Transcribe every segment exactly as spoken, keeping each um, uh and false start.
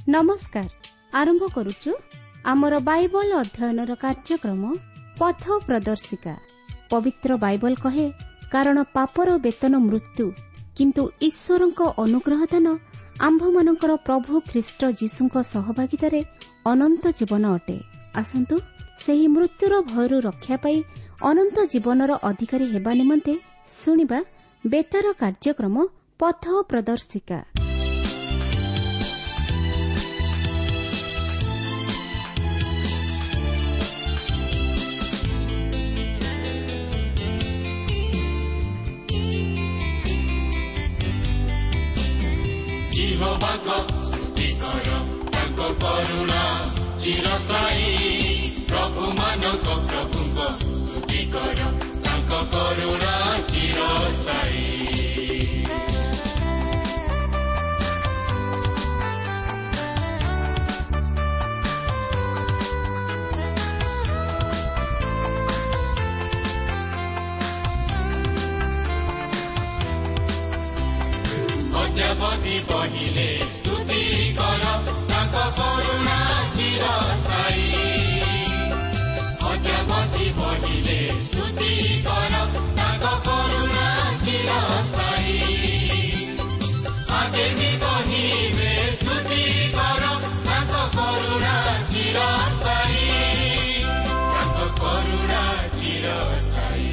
नमस्कार आरंभ करुचु आमर बाइबल अध्ययनर कार्यक्रम पथ प्रदर्शिका। पवित्र बाइबल कहे कारण पापर वेतन मृत्यु किंतु ईश्वरंक अनुग्रह दान आंभमानंकर प्रभु ख्रीष्ट जीशुंक सहभागितारे अनंत जीवन अटे। आसंतु सेही मृत्युर भयरु रक्षा पाई अनंत जीवनर अधिकारी हेबा निमंते सुनिबा बेतार कार्यक्रम पथ प्रदर्शिका। करुणा चिरस्थायी प्रभु मानक प्रभु स्तुति कर करुणा चिरस्थायी। अद्यावधि बहिले स्तुति कर करुणा चिरस्थायी। अद्यावधि बहिले स्तुति कर करुणा चिरस्थायी। आगामी बहिले स्तुति कर करुणा चिरस्थायी करुणा चिरस्थायी।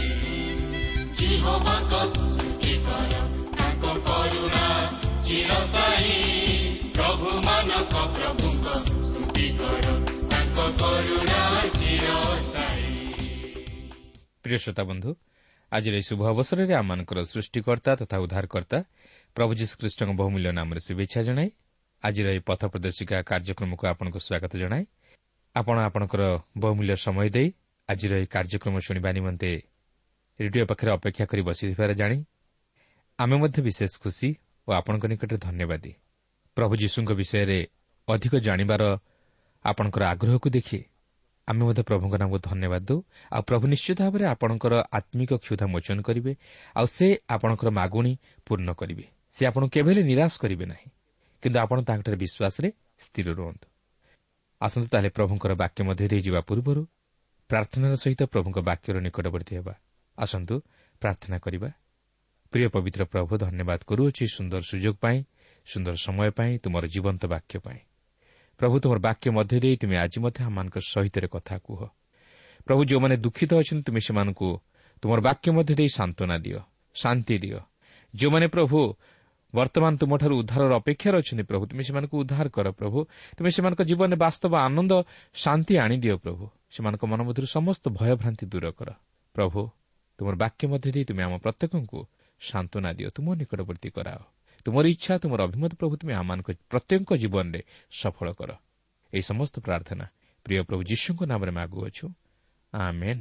यहोवाक स्तुति कर करुणा चिरस्थायी प्रभु मानक प्रभु स्तुति कर करुणा चिरस्थायी। प्रिय श्रोता बंधु, आज शुभ अवसर में आम सृष्टिकर्ता तथा उद्धारकर्ता प्रभु जीशु ख्रीष्ट बहुमूल्य नाम शुभेच्छा जनाई आज पथ प्रदर्शिका कार्यक्रम को आपको स्वागत जनाए। आपण आपणकर बहुमूल्य समय दे आज कार्यक्रम शुणा निमंते रेडियो पाखे अपेक्षा कर बसी जाणी आमे मध्य विशेष खुशी और आपणक निकट धन्यवादी। प्रभु जीशुଙ୍କ विषय अधिक जानिबार आपणकर आग्रह को देखि आमे मध्य प्रभुଙ୍କ नाम धन्यवाद दो। आ प्रभु निश्चित भाव में आपणकर आत्मिक क्षुधा मोचन करिवे आ से आपणकर मागुणी पूर्ण करिवे। से आपन केबेले निराश करिवे नाही, किंतु आपण तांकर विश्वास रे स्थिर रहंतु। आसंतु ताले प्रभुଙ୍କର वाक्य मध्य दे जिबा पूर्वरु प्रार्थनार सहित प्रभुଙ୍କ वाक्यर निकटवर्ती हेबा। आसंतु प्रार्थना करिबा। प्रिय पवित्र प्रभु, धन्यवाद करूछि सुंदर सुजोग पाई, सुंदर समय पाई, तुमर जीवंत वाक्य पाई। प्रभु तुमर वाक्य मध्य दे तुम आज मध्य आमानक सहित कथा कह। प्रभु जो माने दुखित अछन तुम से तुमर वाक्य मध्य दे सांत्वना दियो, शांति दियो। जो माने प्रभु वर्तमान तुमठार उद्धार अपेक्षा अच्छे प्रभु तुम से उद्धार कर। प्रभु तुम से जीवन में वास्तव आनंद शांति आनी दियो। प्रभु से मन मध्य समस्त भय भ्रांति दूर कर। प्रभु तुमर वाक्य मध्य दे तुम आम प्रत्येक को सांत्वना दियो, तुम निकटवर्ती कराओ। तुमर इच्छा तुमर अभिमत प्रभु तुम आम प्रत्येक जीवन में सफल कर। यही समस्त प्रार्थना प्रिय प्रभु जीशु नाम रे मागुअछु, आमेन।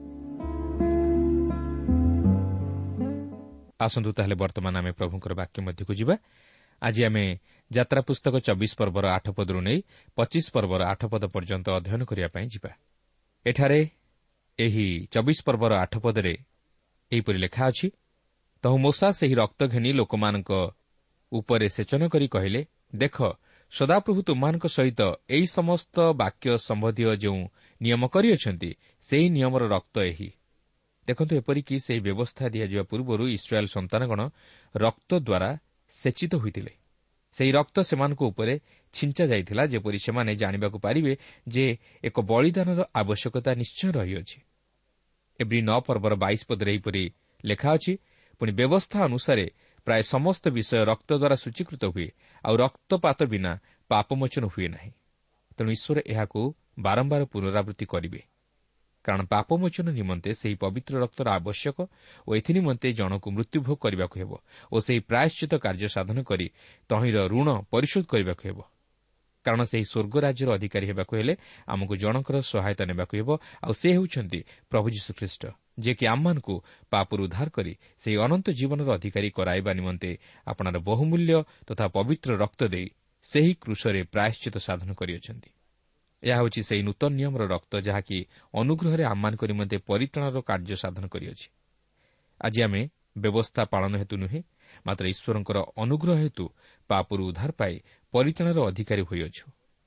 आसंतु ताहले वर्तमान आमे प्रभुଙ୍କର वाक्य मध्य को जिबा। आज आमे यात्रा पुस्तक चौबीस पर्वर आठ पदरु नै पच्चीस पर्वर आठ पद पर्यंत अध्ययन करिया पई जिबा। एठारे एही चौबीस पर्वर आठ पदरे एहीपरि लेखा अछि, तहु मूसा सेही रक्त घेनी लोकमानक उपरे सेचन करी कहिले, देख सदाप्रभु तुमମାନଙ୍କ सहित एही समस्त वाक्य संबंधी जो नियम करिअछन्ति सेही नियमर रक्त एही। देखंतु एपरिकी सेही व्यवस्था दिया पूर्व इस्राएल संतानगण रक्त द्वारा सेचित होइतिले। सेही रक्त सेमानक उपरे छिंचा जाइथिला, जेपरि सेमाने जानिबाकु पारिबे जे एक बलिदानर आवश्यकता निश्चय रहिअछि। एब्री नौ पर्वर बाईस पदरे एहीपरि लेखा अछि, पुणी व्यवस्था अनुसारे प्राय समस्त विषय रक्त द्वारा सूचीकृत हुए, आ रक्तपात बिना पापमोचन हुए नहीं। तेणु ईश्वर एहाकु बारंबार पुनरावृत्ति करिवे, कारण पापमोचन निमंते सेही पवित्र रक्तर आवश्यक और एथि निमंते जनकु मृत्युभोग करबाकु हेबो और सेही प्रायश्चित कार्य साधन करी तहिर ऋण परिशोध करबाकु हेबो। कारण सेही स्वर्ग राज्यर अधिकारी हेबाकु हेले आमकु जनकर सहायता नेबाकु हेबो, आ से हेउछन्ति प्रभु यीशु ख्रीष्ट, जे कि आममानकु पापरु उद्धार करी सेही अनंत जीवनर अधिकारी कराइबा निमंते आपणार बहुमूल्य तथा पवित्र रक्त देई सेही क्रूसरे प्रायश्चित साधन करिअछन्ति। यह हूँ से नूतन नियमर रक्त जहाँकि अनुग्रह आमान निमंते परित्राणर कार्य साधन करिअछि। आज आमे व्यवस्था पालन हेतु नुहे, मात्र ईश्वरंकर अनुग्रह हेतु पापरु उद्धार पाई ପରିତ୍ରାଣର ଅଧିକାରୀ ହୋଇଅଛୁ।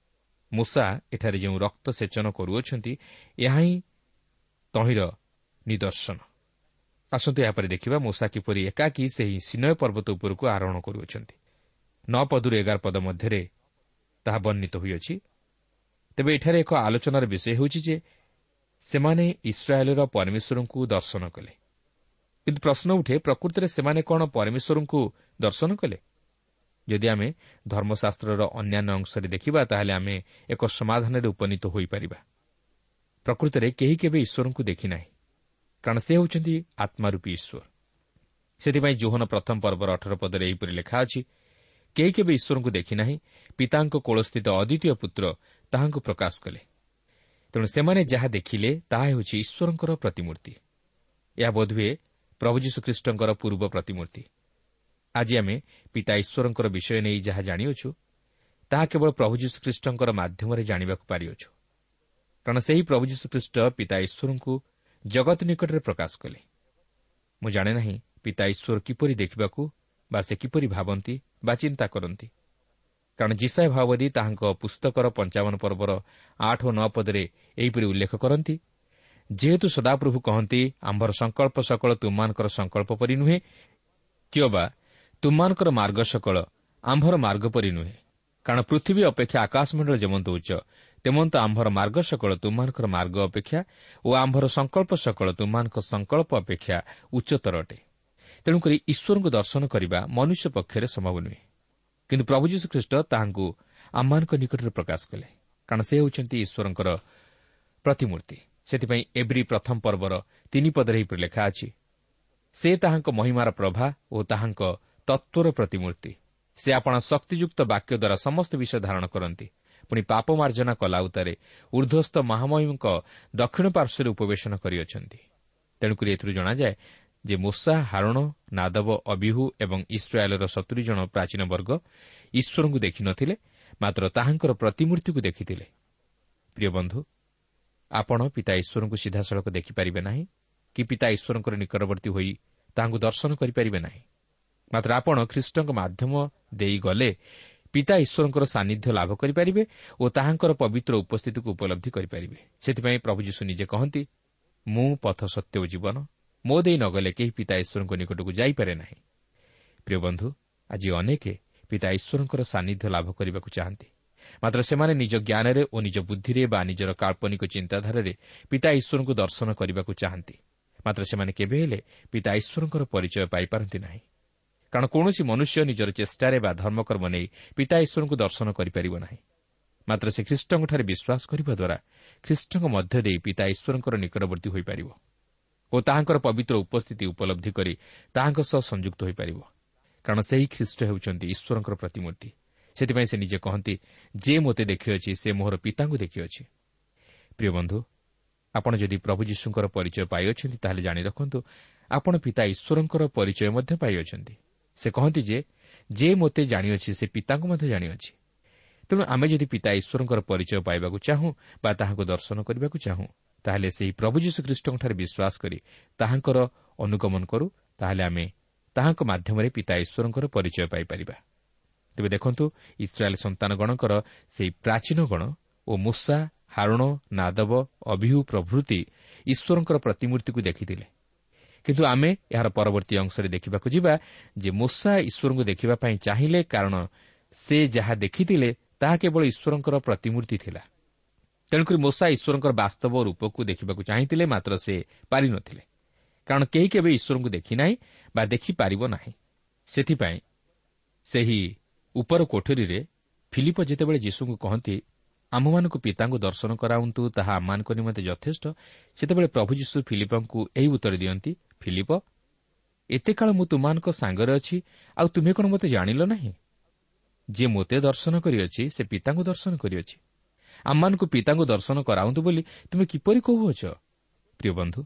ମୂଷା ଏଠାରେ ଯେଉଁ ରକ୍ତ ସେଚନ କରୁଅଛନ୍ତି, ଏହା ହିଁ ତହିଁର ନିଦର୍ଶନ। ଆସନ୍ତୁ ଏହାପରେ ଦେଖିବା ମୂଷା କିପରି ଏକାକୀ ସେହି ସିନୟ ପର୍ବତ ଉପରକୁ ଆରୋହଣ କରୁଅଛନ୍ତି। ନଅ ପଦରୁ ଏଗାର ପଦ ମଧ୍ୟରେ ତାହା ବର୍ଣ୍ଣିତ ହୋଇଅଛି। ତେବେ ଏଠାରେ ଏକ ଆଲୋଚନାର ବିଷୟ ହେଉଛି ଯେ ସେମାନେ ଇସ୍ରାଏଲର ପରମେଶ୍ୱରଙ୍କୁ ଦର୍ଶନ କଲେ। କିନ୍ତୁ ପ୍ରଶ୍ନ ଉଠେ, ପ୍ରକୃତରେ ସେମାନେ କ'ଣ ପରମେଶ୍ୱରଙ୍କୁ ଦର୍ଶନ କଲେ? ଯଦି ଆମେ ଧର୍ମଶାସ୍ତ୍ରର ଅନ୍ୟାନ୍ୟ ଅଂଶରେ ଦେଖିବା, ତାହେଲେ ଆମେ ଏକ ସମାଧାନରେ ଉପନୀତ ହୋଇପାରିବା। ପ୍ରକୃତରେ କେହି କେବେ ଈଶ୍ୱରଙ୍କୁ ଦେଖିନାହିଁ, କାରଣ ସେ ହେଉଛନ୍ତି ଆତ୍ମାରୂପୀ ଈଶ୍ୱର। ସେଥିପାଇଁ ଜୋହନ ପ୍ରଥମ ପର୍ବର ଅଠର ପଦରେ ଏହିପରି ଲେଖା ଅଛି, କେହି କେବେ ଈଶ୍ୱରଙ୍କୁ ଦେଖିନାହିଁ, ପିତାଙ୍କ କୋଳସ୍ଥିତ ଅଦ୍ୱିତୀୟ ପୁତ୍ର ତାହାଙ୍କୁ ପ୍ରକାଶ କଲେ। ତେଣୁ ସେମାନେ ଯାହା ଦେଖିଲେ ତାହା ହେଉଛି ଈଶ୍ୱରଙ୍କର ପ୍ରତିମୂର୍ତ୍ତି। ଏହା ବୋଧହୁଏ ପ୍ରଭୁ ଯୀଶୁଖ୍ରୀଷ୍ଟଙ୍କର ପୂର୍ବ ପ୍ରତିମୂର୍ତ୍ତି। ଆଜି ଆମେ ପିତା ଈଶ୍ୱରଙ୍କର ବିଷୟ ନେଇ ଯାହା ଜାଣିଅଛୁ, ତାହା କେବଳ ପ୍ରଭୁ ଯୀଶୁଖ୍ରୀଷ୍ଟଙ୍କର ମାଧ୍ୟମରେ ଜାଣିବାକୁ ପାରିଅଛୁ। କାରଣ ସେହି ପ୍ରଭୁ ଯୀଶୁଖ୍ରୀଷ୍ଟ ପିତା ଈଶ୍ୱରଙ୍କୁ ଜଗତ ନିକଟରେ ପ୍ରକାଶ କଲେ। ମୁଁ ଜାଣେ ନାହିଁ ପିତା ଈଶ୍ୱର କିପରି ଦେଖିବାକୁ ବା ସେ କିପରି ଭାବନ୍ତି ବା ଚିନ୍ତା କରନ୍ତି। କାରଣ ଯିଶାୟ ଭାବବାଦୀ ତାହାଙ୍କ ପୁସ୍ତକର ପଞ୍ଚାବନ ପର୍ବର ଆଠ ଓ ନଅ ପଦରେ ଏହିପରି ଉଲ୍ଲେଖ କରନ୍ତି, ଯେହେତୁ ସଦାପ୍ରଭୁ କହନ୍ତି, ଆମ୍ଭର ସଂକଳ୍ପ ସକଳ ତୁମମାନଙ୍କର ସଂକଳ୍ପ ପରି ନୁହେଁ, କିମ୍ବା ତୁମମାନଙ୍କର ମାର୍ଗ ସକଳ ଆମ୍ଭର ମାର୍ଗ ପରି ନୁହେଁ। କାରଣ ପୃଥିବୀ ଅପେକ୍ଷା ଆକାଶମଣ୍ଡଳ ଯେମନ୍ତ ଉଚ୍ଚ, ତେମନ୍ତ ଆମ୍ଭର ମାର୍ଗ ସକଳ ତୁମମାନଙ୍କର ମାର୍ଗ ଅପେକ୍ଷା ଓ ଆମ୍ଭର ସଂକଳ୍ପ ସକଳ ତୁମମାନଙ୍କ ସଂକଳ୍ପ ଅପେକ୍ଷା ଉଚ୍ଚତର ଅଟେ। ତେଣୁକରି ଈଶ୍ୱରଙ୍କୁ ଦର୍ଶନ କରିବା ମନୁଷ୍ୟ ପକ୍ଷରେ ସମ୍ଭବ ନୁହେଁ। କିନ୍ତୁ ପ୍ରଭୁ ଯୀଶୁଖ୍ରୀଷ୍ଟ ତାହାଙ୍କୁ ଆମମାନଙ୍କ ନିକଟରେ ପ୍ରକାଶ କଲେ, କାରଣ ସେ ହେଉଛନ୍ତି ଈଶ୍ୱରଙ୍କର ପ୍ରତିମୂର୍ତ୍ତି। ସେଥିପାଇଁ ଏବ୍ରୀ ପ୍ରଥମ ପର୍ବର ତିନି ପଦରେ ଏହିପରି ଲେଖା ଅଛି, ସେ ତାହାଙ୍କ ମହିମାର ପ୍ରଭା ଓ ତାହାଙ୍କ ତତ୍ତ୍ୱର ପ୍ରତିମୂର୍ତ୍ତି। ସେ ଆପଣା ଶକ୍ତିଯୁକ୍ତ ବାକ୍ୟ ଦ୍ୱାରା ସମସ୍ତ ବିଷୟ ଧାରଣ କରନ୍ତି। ପୁଣି ପାପ ମାର୍ଜନା କଲା ଉତ୍ତାରେ ଊର୍ଦ୍ଧ୍ୱସ୍ଥ ମହାମହିମଙ୍କ ଦକ୍ଷିଣ ପାର୍ଶ୍ୱରେ ଉପବେଶନ କରିଅଛନ୍ତି। ତେଣୁକରି ଏଥିରୁ ଜଣାଯାଏ ଯେ ମୂଷା, ହାରୋଣ, ନାଦବ, ଅବିହୁ ଏବଂ ଇସ୍ରାଏଲର ସତୁରି ଜଣ ପ୍ରାଚୀନ ବର୍ଗ ଈଶ୍ୱରଙ୍କୁ ଦେଖିନଥିଲେ, ମାତ୍ର ତାହାଙ୍କର ପ୍ରତିମୂର୍ତ୍ତିକୁ ଦେଖିଥିଲେ। ପ୍ରିୟ ବନ୍ଧୁ, ଆପଣ ପିତା ଈଶ୍ୱରଙ୍କୁ ସିଧାସଳଖ ଦେଖିପାରିବେ ନାହିଁ କି ପିତା ଈଶ୍ୱରଙ୍କର ନିକଟବର୍ତ୍ତୀ ହୋଇ ତାହାଙ୍କୁ ଦର୍ଶନ କରିପାରିବେ ନାହିଁ। ମାତ୍ର ଆପଣ ଖ୍ରୀଷ୍ଟଙ୍କ ମାଧ୍ୟମ ଦେଇ ଗଲେ ପିତା ଈଶ୍ୱରଙ୍କର ସାନ୍ନିଧ୍ୟ ଲାଭ କରିପାରିବେ ଓ ତାହାଙ୍କର ପବିତ୍ର ଉପସ୍ଥିତିକୁ ଉପଲବ୍ଧି କରିପାରିବେ। ସେଥିପାଇଁ ପ୍ରଭୁ ଯୀଶୁ ନିଜେ କହନ୍ତି, ମୁଁ ପଥ, ସତ୍ୟ ଓ ଜୀବନ, ମୋ ଦେଇ ନ ଗଲେ କେହି ପିତା ଈଶ୍ୱରଙ୍କ ନିକଟକୁ ଯାଇପାରେ ନାହିଁ। ପ୍ରିୟ ବନ୍ଧୁ, ଆଜି ଅନେକ ପିତା ଈଶ୍ୱରଙ୍କର ସାନ୍ନିଧ୍ୟ ଲାଭ କରିବାକୁ ଚାହାନ୍ତି, ମାତ୍ର ସେମାନେ ନିଜ ଜ୍ଞାନରେ ଓ ନିଜ ବୁଦ୍ଧିରେ ବା ନିଜର କାଳ୍ପନିକ ଚିନ୍ତାଧାରାରେ ପିତା ଈଶ୍ୱରଙ୍କୁ ଦର୍ଶନ କରିବାକୁ ଚାହାନ୍ତି। ମାତ୍ର ସେମାନେ କେବେ ହେଲେ ପିତା ଈଶ୍ୱରଙ୍କର ପରିଚୟ ପାଇପାରନ୍ତି ନାହିଁ। କାରଣ କୌଣସି ମନୁଷ୍ୟ ନିଜର ଚେଷ୍ଟାରେ ବା ଧର୍ମକର୍ମ ନେଇ ପିତା ଈଶ୍ୱରଙ୍କୁ ଦର୍ଶନ କରିପାରିବ ନାହିଁ। ମାତ୍ର ସେ ଖ୍ରୀଷ୍ଟଙ୍କଠାରେ ବିଶ୍ୱାସ କରିବା ଦ୍ୱାରା ଖ୍ରୀଷ୍ଟଙ୍କ ମଧ୍ୟ ଦେଇ ପିତା ଈଶ୍ୱରଙ୍କର ନିକଟବର୍ତ୍ତୀ ହୋଇପାରିବ ଓ ତାହାଙ୍କର ପବିତ୍ର ଉପସ୍ଥିତି ଉପଲବ୍ଧି କରି ତାହାଙ୍କ ସହ ସଂଯୁକ୍ତ ହୋଇପାରିବ। କାରଣ ସେହି ଖ୍ରୀଷ୍ଟ ହେଉଛନ୍ତି ଈଶ୍ୱରଙ୍କର ପ୍ରତିମୂର୍ତ୍ତି। ସେଥିପାଇଁ ସେ ନିଜେ କହନ୍ତି, ଯେ ମୋତେ ଦେଖିଅଛି ସେ ମୋହର ପିତାଙ୍କୁ ଦେଖିଅଛି। ପ୍ରିୟ ବନ୍ଧୁ, ଆପଣ ଯଦି ପ୍ରଭୁ ଯୀଶୁଙ୍କର ପରିଚୟ ପାଇଅଛନ୍ତି, ତାହେଲେ ଜାଣି ରଖନ୍ତୁ ଆପଣ ପିତା ଈଶ୍ୱରଙ୍କର ପରିଚୟ ମଧ୍ୟ ପାଇଅଛନ୍ତି। ସେ କହନ୍ତି ଯେ ଯେ ମୋତେ ଜାଣିଅଛି ସେ ପିତାଙ୍କୁ ମଧ୍ୟ ଜାଣିଅଛି। ତେଣୁ ଆମେ ଯଦି ପିତା ଈଶ୍ୱରଙ୍କର ପରିଚୟ ପାଇବାକୁ ଚାହୁଁ ବା ତାହାଙ୍କୁ ଦର୍ଶନ କରିବାକୁ ଚାହୁଁ, ତାହେଲେ ସେହି ପ୍ରଭୁ ଯୀଶୁଖ୍ରୀଷ୍ଟଙ୍କଠାରେ ବିଶ୍ୱାସ କରି ତାହାଙ୍କର ଅନୁଗମନ କରୁ, ତାହେଲେ ଆମେ ତାହାଙ୍କ ମାଧ୍ୟମରେ ପିତା ଈଶ୍ୱରଙ୍କର ପରିଚୟ ପାଇପାରିବା। ତେବେ ଦେଖନ୍ତୁ, ଇସ୍ରାଏଲ୍ ସନ୍ତାନଗଣଙ୍କର ସେହି ପ୍ରାଚୀନ ଗଣ ଓ ମୂଷା, ହାରୋଣ, ନାଦବ, ଅବିହୁ ପ୍ରଭୃତି ଈଶ୍ୱରଙ୍କର ପ୍ରତିମୂର୍ତ୍ତିକୁ ଦେଖିଥିଲେ। କିନ୍ତୁ ଆମେ ଏହାର ପରବର୍ତ୍ତୀ ଅଂଶରେ ଦେଖିବାକୁ ଯିବା ଯେ ମୂଷା ଈଶ୍ୱରଙ୍କୁ ଦେଖିବା ପାଇଁ ଚାହିଁଲେ, କାରଣ ସେ ଯାହା ଦେଖିଥିଲେ ତାହା କେବଳ ଈଶ୍ୱରଙ୍କର ପ୍ରତିମୂର୍ତ୍ତି ଥିଲା। ତେଣୁକରି ମୂଷା ଈଶ୍ୱରଙ୍କର ବାସ୍ତବ ରୂପକୁ ଦେଖିବାକୁ ଚାହିଁଥିଲେ, ମାତ୍ର ସେ ପାରିନଥିଲେ, କାରଣ କେହି କେବେ ଈଶ୍ୱରଙ୍କୁ ଦେଖିନାହିଁ ବା ଦେଖିପାରିବ ନାହିଁ। ସେଥିପାଇଁ ସେହି ଉପର କୋଠରୀରେ ଫିଲିପ ଯେତେବେଳେ ଯୀଶୁଙ୍କୁ କହନ୍ତି, ଆମମାନଙ୍କୁ ପିତାଙ୍କୁ ଦର୍ଶନ କରାଉନ୍ତୁ, ତାହା ଆମମାନଙ୍କ ନିମନ୍ତେ ଯଥେଷ୍ଟ, ସେତେବେଳେ ପ୍ରଭୁ ଯୀଶୁ ଫିଲିପଙ୍କୁ ଏହି ଉତ୍ତର ଦିଅନ୍ତି, ଫିଲିପ, ଏତେ କାଳ ମୁଁ ତୁମମାନଙ୍କ ସାଙ୍ଗରେ ଅଛି, ଆଉ ତୁମେ କ'ଣ ମୋତେ ଜାଣିଲ ନାହିଁ? ଯିଏ ମୋତେ ଦର୍ଶନ କରିଅଛି ସେ ପିତାଙ୍କୁ ଦର୍ଶନ କରିଅଛି। ଆମମାନଙ୍କୁ ପିତାଙ୍କୁ ଦର୍ଶନ କରାଉନ୍ତୁ ବୋଲି ତୁମେ କିପରି କହୁଅଛ? ପ୍ରିୟ ବନ୍ଧୁ,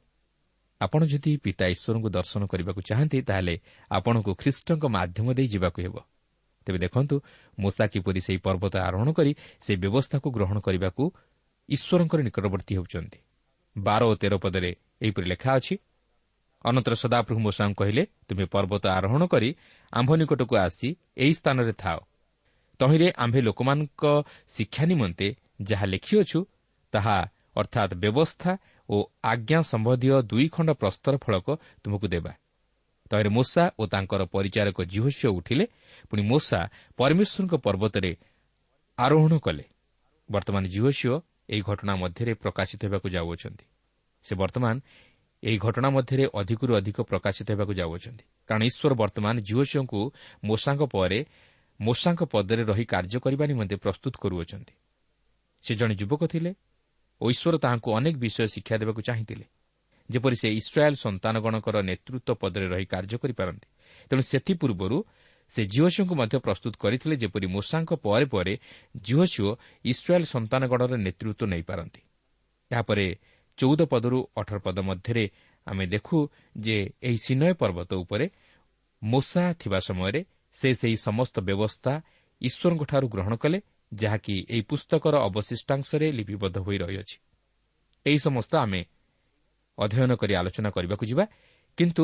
ଆପଣ ଯଦି ପିତା ଈଶ୍ୱରଙ୍କୁ ଦର୍ଶନ କରିବାକୁ ଚାହାନ୍ତି, ତାହେଲେ ଆପଣଙ୍କୁ ଖ୍ରୀଷ୍ଟଙ୍କ ମାଧ୍ୟମ ଦେଇ ଯିବାକୁ ହେବ। ତେବେ ଦେଖନ୍ତୁ, ମୂଷା କିପରି ସେହି ପର୍ବତ ଆରୋହଣ କରି ସେହି ବ୍ୟବସ୍ଥାକୁ ଗ୍ରହଣ କରିବାକୁ ଈଶ୍ୱରଙ୍କର ନିକଟବର୍ତ୍ତୀ ହେଉଛନ୍ତି। ବାର ଓ ତେର ପଦରେ ଏହିପରି ଲେଖା ଅଛି, ଅନନ୍ତର ସଦାପ୍ରଭୁ ମୂଷାଙ୍କୁ କହିଲେ, ତୁମେ ପର୍ବତ ଆରୋହଣ କରି ଆମ୍ଭ ନିକଟକୁ ଆସି ଏହି ସ୍ଥାନରେ ଥାଅ। ତହିଁରେ ଆମ୍ଭେ ଲୋକମାନଙ୍କ ଶିକ୍ଷା ନିମନ୍ତେ ଯାହା ଲେଖିଅଛୁ ତାହା ଅର୍ଥାତ୍ ବ୍ୟବସ୍ଥା ଓ ଆଜ୍ଞା ସମ୍ବନ୍ଧୀୟ ଦୁଇ ଖଣ୍ଡ ପ୍ରସ୍ତର ଫଳକ ତୁମକୁ ଦେବା। ତହିଁରେ ମୋଶା ଓ ତାଙ୍କର ପରିଚାରକ ଜିହୋଶିୟ ଉଠିଲେ। ପୁଣି ମୋଶା ପରମେଶ୍ୱରଙ୍କ ପର୍ବତରେ ଆରୋହଣ କଲେ। ବର୍ତ୍ତମାନ ଜିହୋଶିୟ ଏହି ଘଟଣା ମଧ୍ୟରେ ପ୍ରକାଶିତ ହେବାକୁ ଯାଉଅଛନ୍ତି। ସେ ବର୍ତ୍ତମାନ ଏହି ଘଟଣା ମଧ୍ୟରେ ଅଧିକରୁ ଅଧିକ ପ୍ରକାଶିତ ହେବାକୁ ଯାଉଅଛନ୍ତି, କାରଣ ଈଶ୍ୱର ବର୍ତ୍ତମାନ ଜିହୋଶିୟଙ୍କୁ ମୋଶାଙ୍କ ପରେ ମୋଶାଙ୍କ ପଦରେ ରହି କାର୍ଯ୍ୟ କରିବା ନିମନ୍ତେ ପ୍ରସ୍ତୁତ କରୁଅଛନ୍ତି। ସେ ଜଣେ ଯୁବକ ଥିଲେ ଓ ଈଶ୍ୱର ତାହାଙ୍କୁ ଅନେକ ବିଷୟ ଶିକ୍ଷା ଦେବାକୁ ଚାହିଁଥିଲେ, ଯେପରି ସେ ଇସ୍ରାଏଲ୍ ସନ୍ତାନଗଣଙ୍କର ନେତୃତ୍ୱ ପଦରେ ରହି କାର୍ଯ୍ୟ କରିପାରନ୍ତି। ତେଣୁ ସେଥିପୂର୍ବରୁ ସେ ଜିହୋଶିୟଙ୍କୁ ମଧ୍ୟ ପ୍ରସ୍ତୁତ କରିଥିଲେ, ଯେପରି ମୋଶାଙ୍କ ପରେ ପରେ ଜିହୋଶିୟ ଇସ୍ରାଏଲ୍ ସନ୍ତାନଗଣର ନେତୃତ୍ୱ ନେଇପାରନ୍ତି। ଏହାପରେ ଚଉଦ ପଦରୁ ଅଠର ପଦ ମଧ୍ୟରେ ଆମେ ଦେଖୁ ଯେ ଏହି ସିନୟ ପର୍ବତ ଉପରେ ମୋଶା ଥିବା ସମୟରେ ସେ ସେହି ସମସ୍ତ ବ୍ୟବସ୍ଥା ଈଶ୍ୱରଙ୍କଠାରୁ ଗ୍ରହଣ କଲେ, ଯାହାକି ଏହି ପୁସ୍ତକର ଅବଶିଷ୍ଟାଂଶରେ ଲିପିବଦ୍ଧ ହୋଇ ରହିଅଛି। ଏହି ସମସ୍ତ ଆମେ ଅଧ୍ୟୟନ କରି ଆଲୋଚନା କରିବାକୁ ଯିବା, କିନ୍ତୁ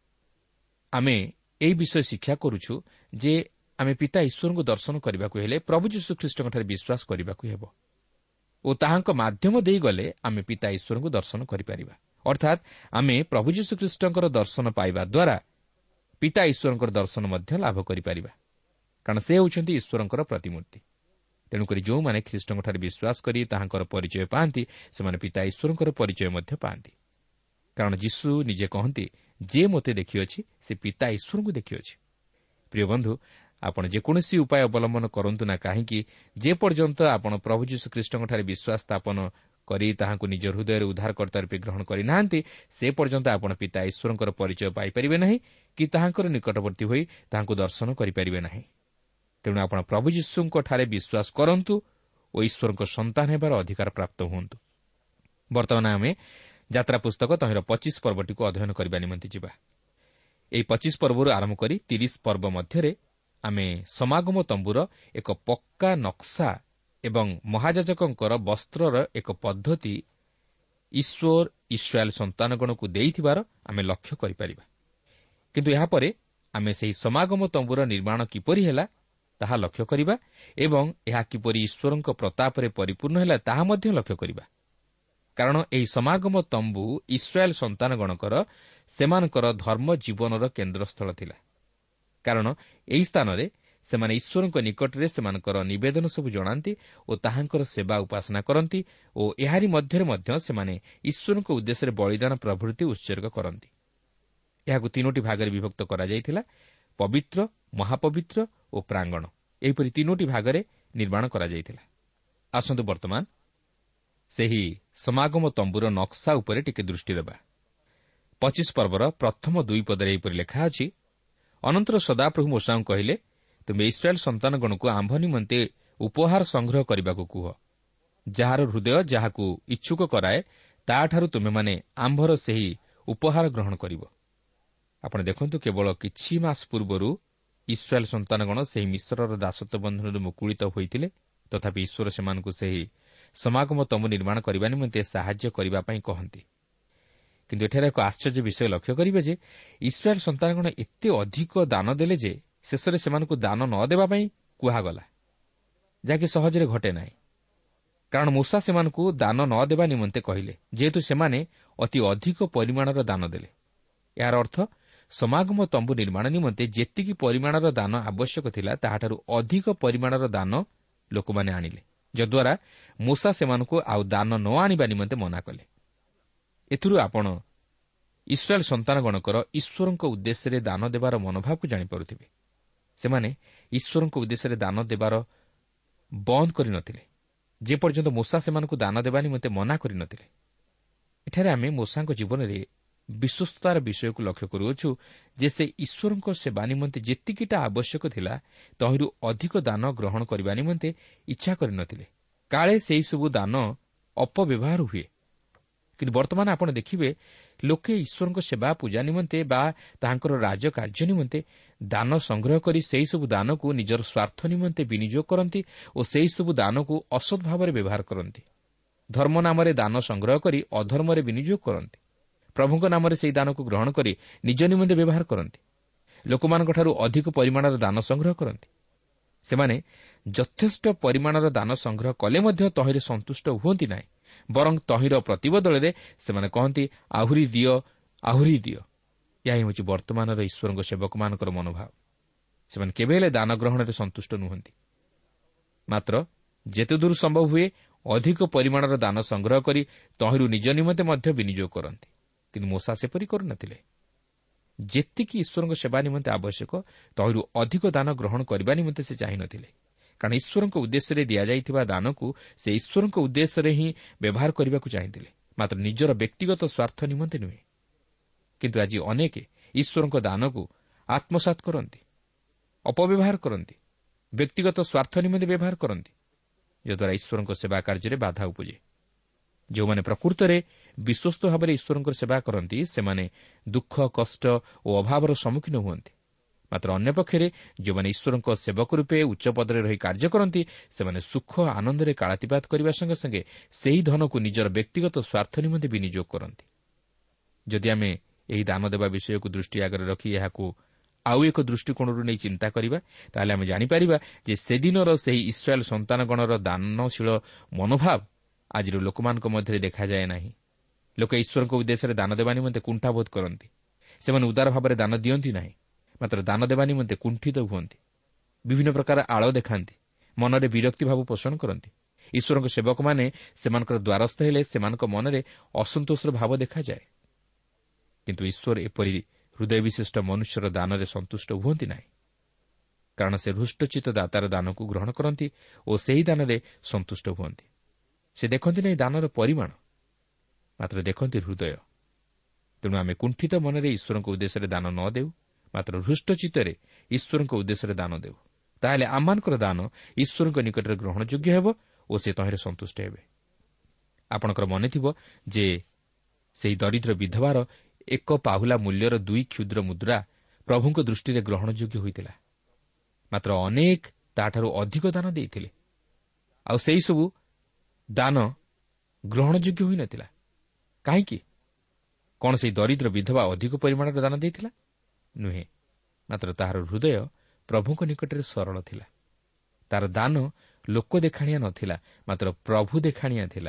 ଆମେ ଏହି ବିଷୟ ଶିକ୍ଷା କରୁଛୁ ଯେ ଆମେ ପିତା ଈଶ୍ୱରଙ୍କୁ ଦର୍ଶନ କରିବାକୁ ହେଲେ ପ୍ରଭୁ ଯୀଶୁଖ୍ରୀଷ୍ଟଙ୍କଠାରେ ବିଶ୍ୱାସ କରିବାକୁ ହେବ ଓ ତାହାଙ୍କ ମାଧ୍ୟମ ଦେଇଗଲେ ଆମେ ପିତା ଈଶ୍ୱରଙ୍କୁ ଦର୍ଶନ କରିପାରିବା। ଅର୍ଥାତ୍ ଆମେ ପ୍ରଭୁ ଯୀଶୁଖ୍ରୀଷ୍ଟଙ୍କର ଦର୍ଶନ ପାଇବା ଦ୍ୱାରା ପିତା ଈଶ୍ୱରଙ୍କର ଦର୍ଶନ ମଧ୍ୟ ଲାଭ କରିପାରିବା, କାରଣ ସେ ହେଉଛନ୍ତି ଈଶ୍ୱରଙ୍କର ପ୍ରତିମୂର୍ତ୍ତି। ତେଣୁକରି ଯେଉଁମାନେ ଖ୍ରୀଷ୍ଟଙ୍କଠାରେ ବିଶ୍ୱାସ କରି ତାହାଙ୍କର ପରିଚୟ ପାଆନ୍ତି, ସେମାନେ ପିତା ଈଶ୍ୱରଙ୍କର ପରିଚୟ ମଧ୍ୟ ପାଆନ୍ତି, କାରଣ ଯୀଶୁ ନିଜେ କହନ୍ତି, ଯିଏ ମୋତେ ଦେଖିଅଛି ସେ ପିତା ଈଶ୍ୱରଙ୍କୁ ଦେଖିଅଛି। ପ୍ରିୟ ବନ୍ଧୁ, ଆପଣ ଯେକୌଣସି ଉପାୟ ଅବଲମ୍ବନ କରନ୍ତୁ ନା କାହିଁକି, ଯେପର୍ଯ୍ୟନ୍ତ ଆପଣ ପ୍ରଭୁ ଯୀଶୁଖ୍ରୀଷ୍ଟଙ୍କଠାରେ ବିଶ୍ୱାସ ସ୍ଥାପନ କରି ତାହାଙ୍କୁ ନିଜ ହୃଦୟରେ ଉଦ୍ଧାରକର୍ତ୍ତା ରୂପେ ଗ୍ରହଣ କରିନାହାନ୍ତି, ସେ ପର୍ଯ୍ୟନ୍ତ ଆପଣ ପିତା ଈଶ୍ୱରଙ୍କର ପରିଚୟ ପାଇପାରିବେ ନାହିଁ କି ତାହାଙ୍କର ନିକଟବର୍ତ୍ତୀ ହୋଇ ତାହାଙ୍କୁ ଦର୍ଶନ କରିପାରିବେ ନାହିଁ। ତେଣୁ ଆପଣ ପ୍ରଭୁ ଯୀଶୁଙ୍କଠାରେ ବିଶ୍ୱାସ କରନ୍ତୁ ଓ ଈଶ୍ୱରଙ୍କ ସନ୍ତାନ ହେବାର ଅଧିକାର ପ୍ରାପ୍ତ ହୁଅନ୍ତୁ। ବର୍ତ୍ତମାନ ଆମେ ଯାତ୍ରା ପୁସ୍ତକ ତହିଁର ପଚିଶ ପର୍ବଟିକୁ ଅଧ୍ୟୟନ କରିବା ନିମନ୍ତେ ଯିବା। ଏହି ପଚିଶ ପର୍ବରୁ ଆରମ୍ଭ କରି ତିରିଶ ପର୍ବ ମଧ୍ୟରେ ଆମେ ସମାଗମ ତମ୍ବୁର ଏକ ପକ୍କା ନକ୍ସା ଏବଂ ମହାଯାଜକଙ୍କର ବସ୍ତ୍ରର ଏକ ପଦ୍ଧତି ଈଶ୍ୱର ଇସ୍ରାଏଲ୍ ସନ୍ତାନଗଣକୁ ଦେଇଥିବାର ଆମେ ଲକ୍ଷ୍ୟ କରିପାରିବା। କିନ୍ତୁ ଏହାପରେ ଆମେ ସେହି ସମାଗମ ତମ୍ବୁର ନିର୍ମାଣ କିପରି ହେଲା ତାହା ଲକ୍ଷ୍ୟ କରିବା ଏବଂ ଏହା କିପରି ଈଶ୍ୱରଙ୍କ ପ୍ରତାପରେ ପରିପୂର୍ଣ୍ଣ ହେଲା ତାହା ମଧ୍ୟ ଲକ୍ଷ୍ୟ କରିବା, କାରଣ ଏହି ସମାଗମ ତମ୍ବୁ ଇସ୍ରାଏଲ୍ ସନ୍ତାନଗଣଙ୍କର ସେମାନଙ୍କର ଧର୍ମ ଜୀବନର କେନ୍ଦ୍ରସ୍ଥଳ ଥିଲା। କାରଣ ଏହି ସ୍ଥାନରେ ସେମାନେ ଈଶ୍ୱରଙ୍କ ନିକଟରେ ସେମାନଙ୍କର ନିବେଦନ ସବୁ ଜଣାନ୍ତି ଓ ତାହାଙ୍କର ସେବା ଉପାସନା କରନ୍ତି ଓ ଏହାରି ମଧ୍ୟରେ ମଧ୍ୟ ସେମାନେ ଈଶ୍ୱରଙ୍କ ଉଦ୍ଦେଶ୍ୟରେ ବଳିଦାନ ପ୍ରଭୃତି ଉତ୍ସର୍ଗ କରନ୍ତି। ଏହାକୁ ତିନୋଟି ଭାଗରେ ବିଭକ୍ତ କରାଯାଇଥିଲା, ପବିତ୍ର, ମହାପବିତ୍ର ଓ ପ୍ରାଙ୍ଗଣ। ଏହିପରି ତିନୋଟି ଭାଗରେ ନିର୍ମାଣ କରାଯାଇଥିଲା। ଆସନ୍ତୁ ବର୍ତ୍ତମାନ ସେହି ସମାଗମ ତମ୍ବୁର ନକ୍ସା ଉପରେ ଟିକେ ଦୃଷ୍ଟି ଦେବା। ପଚିଶ ପର୍ବର ପ୍ରଥମ ଦୁଇ ପଦରେ ଏହିପରି ଲେଖା ଅଛି, ଅନନ୍ତର ସଦାପ୍ରଭୁ ମୋଶାଙ୍କୁ କହିଲେ, ତୁମେ ଇସ୍ରାଏଲ୍ ସନ୍ତାନଗଣକୁ ଆମ୍ଭ ନିମନ୍ତେ ଉପହାର ସଂଗ୍ରହ କରିବାକୁ କୁହ। ଯାହାର ହୃଦୟ ଯାହାକୁ ଇଚ୍ଛୁକ କରାଏ ତାହାଠାରୁ ତୁମେମାନେ ଆମ୍ଭର ସେହି ଉପହାର ଗ୍ରହଣ କରିବ। ଆପଣ ଦେଖନ୍ତୁ, କେବଳ କିଛି ମାସ ପୂର୍ବରୁ ଇସ୍ରାଏଲ୍ ସନ୍ତାନଗଣ ସେହି ମିଶ୍ରର ଦାସତ୍ୱ ବନ୍ଧନରୁ ମୁକୁଳିତ ହୋଇଥିଲେ, ତଥାପି ଈଶ୍ୱର ସେମାନଙ୍କୁ ସେହି ସମାଗମ ତମ୍ବୁ ନିର୍ମାଣ କରିବା ନିମନ୍ତେ ସାହାଯ୍ୟ କରିବା ପାଇଁ କହନ୍ତି। କିନ୍ତୁ ଏଠାରେ ଏକ ଆଶ୍ଚର୍ଯ୍ୟ ବିଷୟ ଲକ୍ଷ୍ୟ କରିବେ ଯେ ଇସ୍ରାଏଲ୍ ସନ୍ତାନଗଣ ଏତେ ଅଧିକ ଦାନ ଦେଲେ ଯେ ଶେଷରେ ସେମାନଙ୍କୁ ଦାନ ନ ଦେବା ପାଇଁ କୁହାଗଲା, ଯାହାକି ସହଜରେ ଘଟେ ନାହିଁ। କାରଣ ମୂଷା ସେମାନଙ୍କୁ ଦାନ ନ ଦେବା ନିମନ୍ତେ କହିଲେ, ଯେହେତୁ ସେମାନେ ଅତି ଅଧିକ ପରିମାଣର ଦାନ ଦେଲେ। ଏହାର ଅର୍ଥ ସମାଗମ ତମ୍ବୁ ନିର୍ମାଣ ନିମନ୍ତେ ଯେତିକି ପରିମାଣର ଦାନ ଆବଶ୍ୟକ ଥିଲା ତାହାଠାରୁ ଅଧିକ ପରିମାଣର ଦାନ ଲୋକମାନେ ଆଣିଲେ, ଯଦ୍ୱାରା ମୂଷା ସେମାନଙ୍କୁ ଆଉ ଦାନ ନ ଆଣିବା ନିମନ୍ତେ ମନା କଲେ। ଏଥିରୁ ଆପଣ ଇସ୍ରାଏଲ୍ ସନ୍ତାନଗଣଙ୍କର ଈଶ୍ୱରଙ୍କ ଉଦ୍ଦେଶ୍ୟରେ ଦାନ ଦେବାର ମନୋଭାବକୁ ଜାଣିପାରୁଥିବେ। ସେମାନେ ଈଶ୍ୱରଙ୍କ ଉଦ୍ଦେଶ୍ୟରେ ଦାନ ଦେବାର ବନ୍ଦ କରିନଥିଲେ, ଯେପର୍ଯ୍ୟନ୍ତ ମୂଷା ସେମାନଙ୍କୁ ଦାନ ଦେବା ନିମନ୍ତେ ମନା କରିନଥିଲେ। ଏଠାରେ ଆମେ ମୂଷାଙ୍କ ଜୀବନରେ ବିଶ୍ୱସ୍ତତାର ବିଷୟକୁ ଲକ୍ଷ୍ୟ କରୁଅଛୁ ଯେ ସେ ଈଶ୍ୱରଙ୍କ ସେବା ନିମନ୍ତେ ଯେତିକିଟା ଆବଶ୍ୟକ ଥିଲା ତହିଁରୁ ଅଧିକ ଦାନ ଗ୍ରହଣ କରିବା ନିମନ୍ତେ ଇଚ୍ଛା କରିନଥିଲେ। କାଳେ ସେହିସବୁ ଦାନ ଅପବ୍ୟବହାର ହୁଏ। କିନ୍ତୁ ବର୍ତ୍ତମାନ ଆପଣ ଦେଖିବେ, ଲୋକେ ଈଶ୍ୱରଙ୍କ ସେବା ପୂଜା ନିମନ୍ତେ ବା ତାହାଙ୍କର ରାଜକାର୍ଯ୍ୟ ନିମନ୍ତେ ଦାନ ସଂଗ୍ରହ କରି ସେହିସବୁ ଦାନକୁ ନିଜର ସ୍ୱାର୍ଥ ନିମନ୍ତେ ବିନିଯୋଗ କରନ୍ତି ଓ ସେହିସବୁ ଦାନକୁ ଅସତ୍ ଭାବରେ ବ୍ୟବହାର କରନ୍ତି। ଧର୍ମ ନାମରେ ଦାନ ସଂଗ୍ରହ କରି ଅଧର୍ମରେ ବିନିଯୋଗ କରନ୍ତି। ପ୍ରଭୁଙ୍କ ନାମରେ ସେହି ଦାନକୁ ଗ୍ରହଣ କରି ନିଜ ନିମନ୍ତେ ବ୍ୟବହାର କରନ୍ତି। ଲୋକମାନଙ୍କଠାରୁ ଅଧିକ ପରିମାଣର ଦାନ ସଂଗ୍ରହ କରନ୍ତି। ସେମାନେ ଯଥେଷ୍ଟ ପରିମାଣର ଦାନ ସଂଗ୍ରହ କଲେ ମଧ୍ୟ ତହିଁରେ ସନ୍ତୁଷ୍ଟ ହୁଅନ୍ତି ନାହିଁ, ବରଂ ତହିଁର ପ୍ରତିବଦଳରେ ସେମାନେ କହନ୍ତି, ଆହୁରି ଦିଅ, ଆହୁରି ଦିଅ। ଏହା ହିଁ ହେଉଛି ବର୍ତ୍ତମାନର ଈଶ୍ୱରଙ୍କ ସେବକମାନଙ୍କର ମନୋଭାବ। ସେମାନେ କେବେ ହେଲେ ଦାନ ଗ୍ରହଣରେ ସନ୍ତୁଷ୍ଟ ନୁହନ୍ତି, ମାତ୍ର ଯେତେଦୂର ସମ୍ଭବ ହୁଏ ଅଧିକ ପରିମାଣର ଦାନ ସଂଗ୍ରହ କରି ତହିଁରୁ ନିଜ ନିମନ୍ତେ ମଧ୍ୟ ବିନିଯୋଗ କରନ୍ତି। କିନ୍ତୁ ମୋଶା ସେପରି କରୁନଥିଲେ। ଯେତିକି ଈଶ୍ୱରଙ୍କ ସେବା ନିମନ୍ତେ ଆବଶ୍ୟକ ତହିଁରୁ ଅଧିକ ଦାନ ଗ୍ରହଣ କରିବା ନିମନ୍ତେ ସେ ଚାହିଁନଥିଲେ, କାରଣ ଈଶ୍ୱରଙ୍କ ଉଦ୍ଦେଶ୍ୟରେ ଦିଆଯାଇଥିବା ଦାନକୁ ସେ ଈଶ୍ୱରଙ୍କ ଉଦ୍ଦେଶ୍ୟରେ ହିଁ ବ୍ୟବହାର କରିବାକୁ ଚାହିଁଥିଲେ, ମାତ୍ର ନିଜର ବ୍ୟକ୍ତିଗତ ସ୍ୱାର୍ଥ ନିମନ୍ତେ ନୁହେଁ। କିନ୍ତୁ ଆଜି ଅନେକ ଈଶ୍ୱରଙ୍କ ଦାନକୁ ଆତ୍ମସାତ କରନ୍ତି, ଅପବ୍ୟବହାର କରନ୍ତି, ବ୍ୟକ୍ତିଗତ ସ୍ୱାର୍ଥ ନିମନ୍ତେ ବ୍ୟବହାର କରନ୍ତି, ଯଦ୍ୱାରା ଈଶ୍ୱରଙ୍କ ସେବା କାର୍ଯ୍ୟରେ ବାଧା ଉପୁଜେ। ଯେଉଁମାନେ ପ୍ରକୃତରେ ବିଶ୍ୱସ୍ତ ଭାବରେ ଈଶ୍ୱରଙ୍କର ସେବା କରନ୍ତି ସେମାନେ ଦୁଃଖ, କଷ୍ଟ ଓ ଅଭାବର ସମ୍ମୁଖୀନ ହୁଅନ୍ତି। ମାତ୍ର ଅନ୍ୟପକ୍ଷରେ ଯେଉଁମାନେ ଈଶ୍ୱରଙ୍କ ସେବକ ରୂପେ ଉଚ୍ଚ ପଦରେ ରହି କାର୍ଯ୍ୟ କରନ୍ତି ସେମାନେ ସୁଖ ଆନନ୍ଦରେ କାଳାତିପାତ କରିବା ସଙ୍ଗେ ସଙ୍ଗେ ସେହି ଧନକୁ ନିଜର ବ୍ୟକ୍ତିଗତ ସ୍ୱାର୍ଥ ନିମନ୍ତେ ବିନିଯୋଗ କରନ୍ତି। ଯଦି ଆମେ ଏହି ଦାନ ଦେବା ବିଷୟକୁ ଦୃଷ୍ଟି ଆଗରେ ରଖି ଏହାକୁ ଆଉ ଏକ ଦୃଷ୍ଟିକୋଣରୁ ନେଇ ଚିନ୍ତା କରିବା, ତାହେଲେ ଆମେ ଜାଣିପାରିବା ଯେ ସେଦିନର ସେହି ଇସ୍ରାଏଲ୍ ସନ୍ତାନଗଣର ଦାନଶୀଳ ମନୋଭାବ ଆଜିର ଲୋକମାନଙ୍କ ମଧ୍ୟରେ ଦେଖାଯାଏ ନାହିଁ। ଲୋକେ ଈଶ୍ୱରଙ୍କ ଉଦ୍ଦେଶ୍ୟରେ ଦାନ ଦେବା ନିମନ୍ତେ କୁଣ୍ଠାବୋଧ କରନ୍ତି। ସେମାନେ ଉଦାର ଭାବରେ ଦାନ ଦିଅନ୍ତି ନାହିଁ, ମାତ୍ର ଦାନ ଦେବା ନିମନ୍ତେ କୁଣ୍ଠିତ ହୁଅନ୍ତି। ବିଭିନ୍ନ ପ୍ରକାର ଆଳ ଦେଖାନ୍ତି, ମନରେ ବିରକ୍ତି ଭାବ ପୋଷଣ କରନ୍ତି। ଈଶ୍ୱରଙ୍କ ସେବକମାନେ ସେମାନଙ୍କର ଦ୍ୱାରସ୍ଥ ହେଲେ ସେମାନଙ୍କ ମନରେ ଅସନ୍ତୋଷର ଭାବ ଦେଖାଯାଏ। କିନ୍ତୁ ଈଶ୍ୱର ଏପରି ହୃଦୟ ବିଶିଷ୍ଟ ମନୁଷ୍ୟର ଦାନରେ ସନ୍ତୁଷ୍ଟ ହୁଅନ୍ତି ନାହିଁ, କାରଣ ସେ ହୃଷ୍ଟଚିତ୍ତ ଦାତାର ଦାନକୁ ଗ୍ରହଣ କରନ୍ତି ଓ ସେହି ଦାନରେ ସନ୍ତୁଷ୍ଟ ହୁଅନ୍ତି। ସେ ଦେଖନ୍ତି ନାହିଁ ଦାନର ପରିମାଣ, ମାତ୍ର ଦେଖନ୍ତି ହୃଦୟ। ତେଣୁ ଆମେ କୁଣ୍ଠିତ ମନରେ ଈଶ୍ୱରଙ୍କ ଉଦ୍ଦେଶ୍ୟରେ ଦାନ ନ ଦେଉ, ମାତ୍ର ହୃଷ୍ଟଚିତ୍ତରେ ଈଶ୍ୱରଙ୍କ ଉଦ୍ଦେଶ୍ୟରେ ଦାନ ଦେଉ, ତାହେଲେ ଆମମାନଙ୍କର ଦାନ ଈଶ୍ୱରଙ୍କ ନିକଟରେ ଗ୍ରହଣଯୋଗ୍ୟ ହେବ ଓ ସେ ତହିଁରେ ସନ୍ତୁଷ୍ଟ ହେବେ। ଆପଣଙ୍କର ମନେଥିବ ଯେ ସେହି ଦରିଦ୍ର ବିଧବାର ଏକ ପାହୁଲା ମୂଲ୍ୟର ଦୁଇ କ୍ଷୁଦ୍ର ମୁଦ୍ରା ପ୍ରଭୁଙ୍କ ଦୃଷ୍ଟିରେ ଗ୍ରହଣଯୋଗ୍ୟ ହୋଇଥିଲା, ମାତ୍ର ଅନେକ ତାଠାରୁ ଅଧିକ ଦାନ ଦେଇଥିଲେ, ଆଉ ସେହିସବୁ ଦାନ ଗ୍ରହଣଯୋଗ୍ୟ ହୋଇନଥିଲା। କାହିଁକି? କ'ଣ ସେହି ଦରିଦ୍ର ବିଧବା ଅଧିକ ପରିମାଣର ଦାନ ଦେଇଥିଲା? ନୁହେଁ, ମାତ୍ର ତାହାର ହୃଦୟ ପ୍ରଭୁଙ୍କ ନିକଟରେ ସରଳ ଥିଲା। ତାହାର ଦାନ ଲୋକ ଦେଖାଣିଆ ନ ଥିଲା, ମାତ୍ର ପ୍ରଭୁ ଦେଖାଣିଆ ଥିଲା।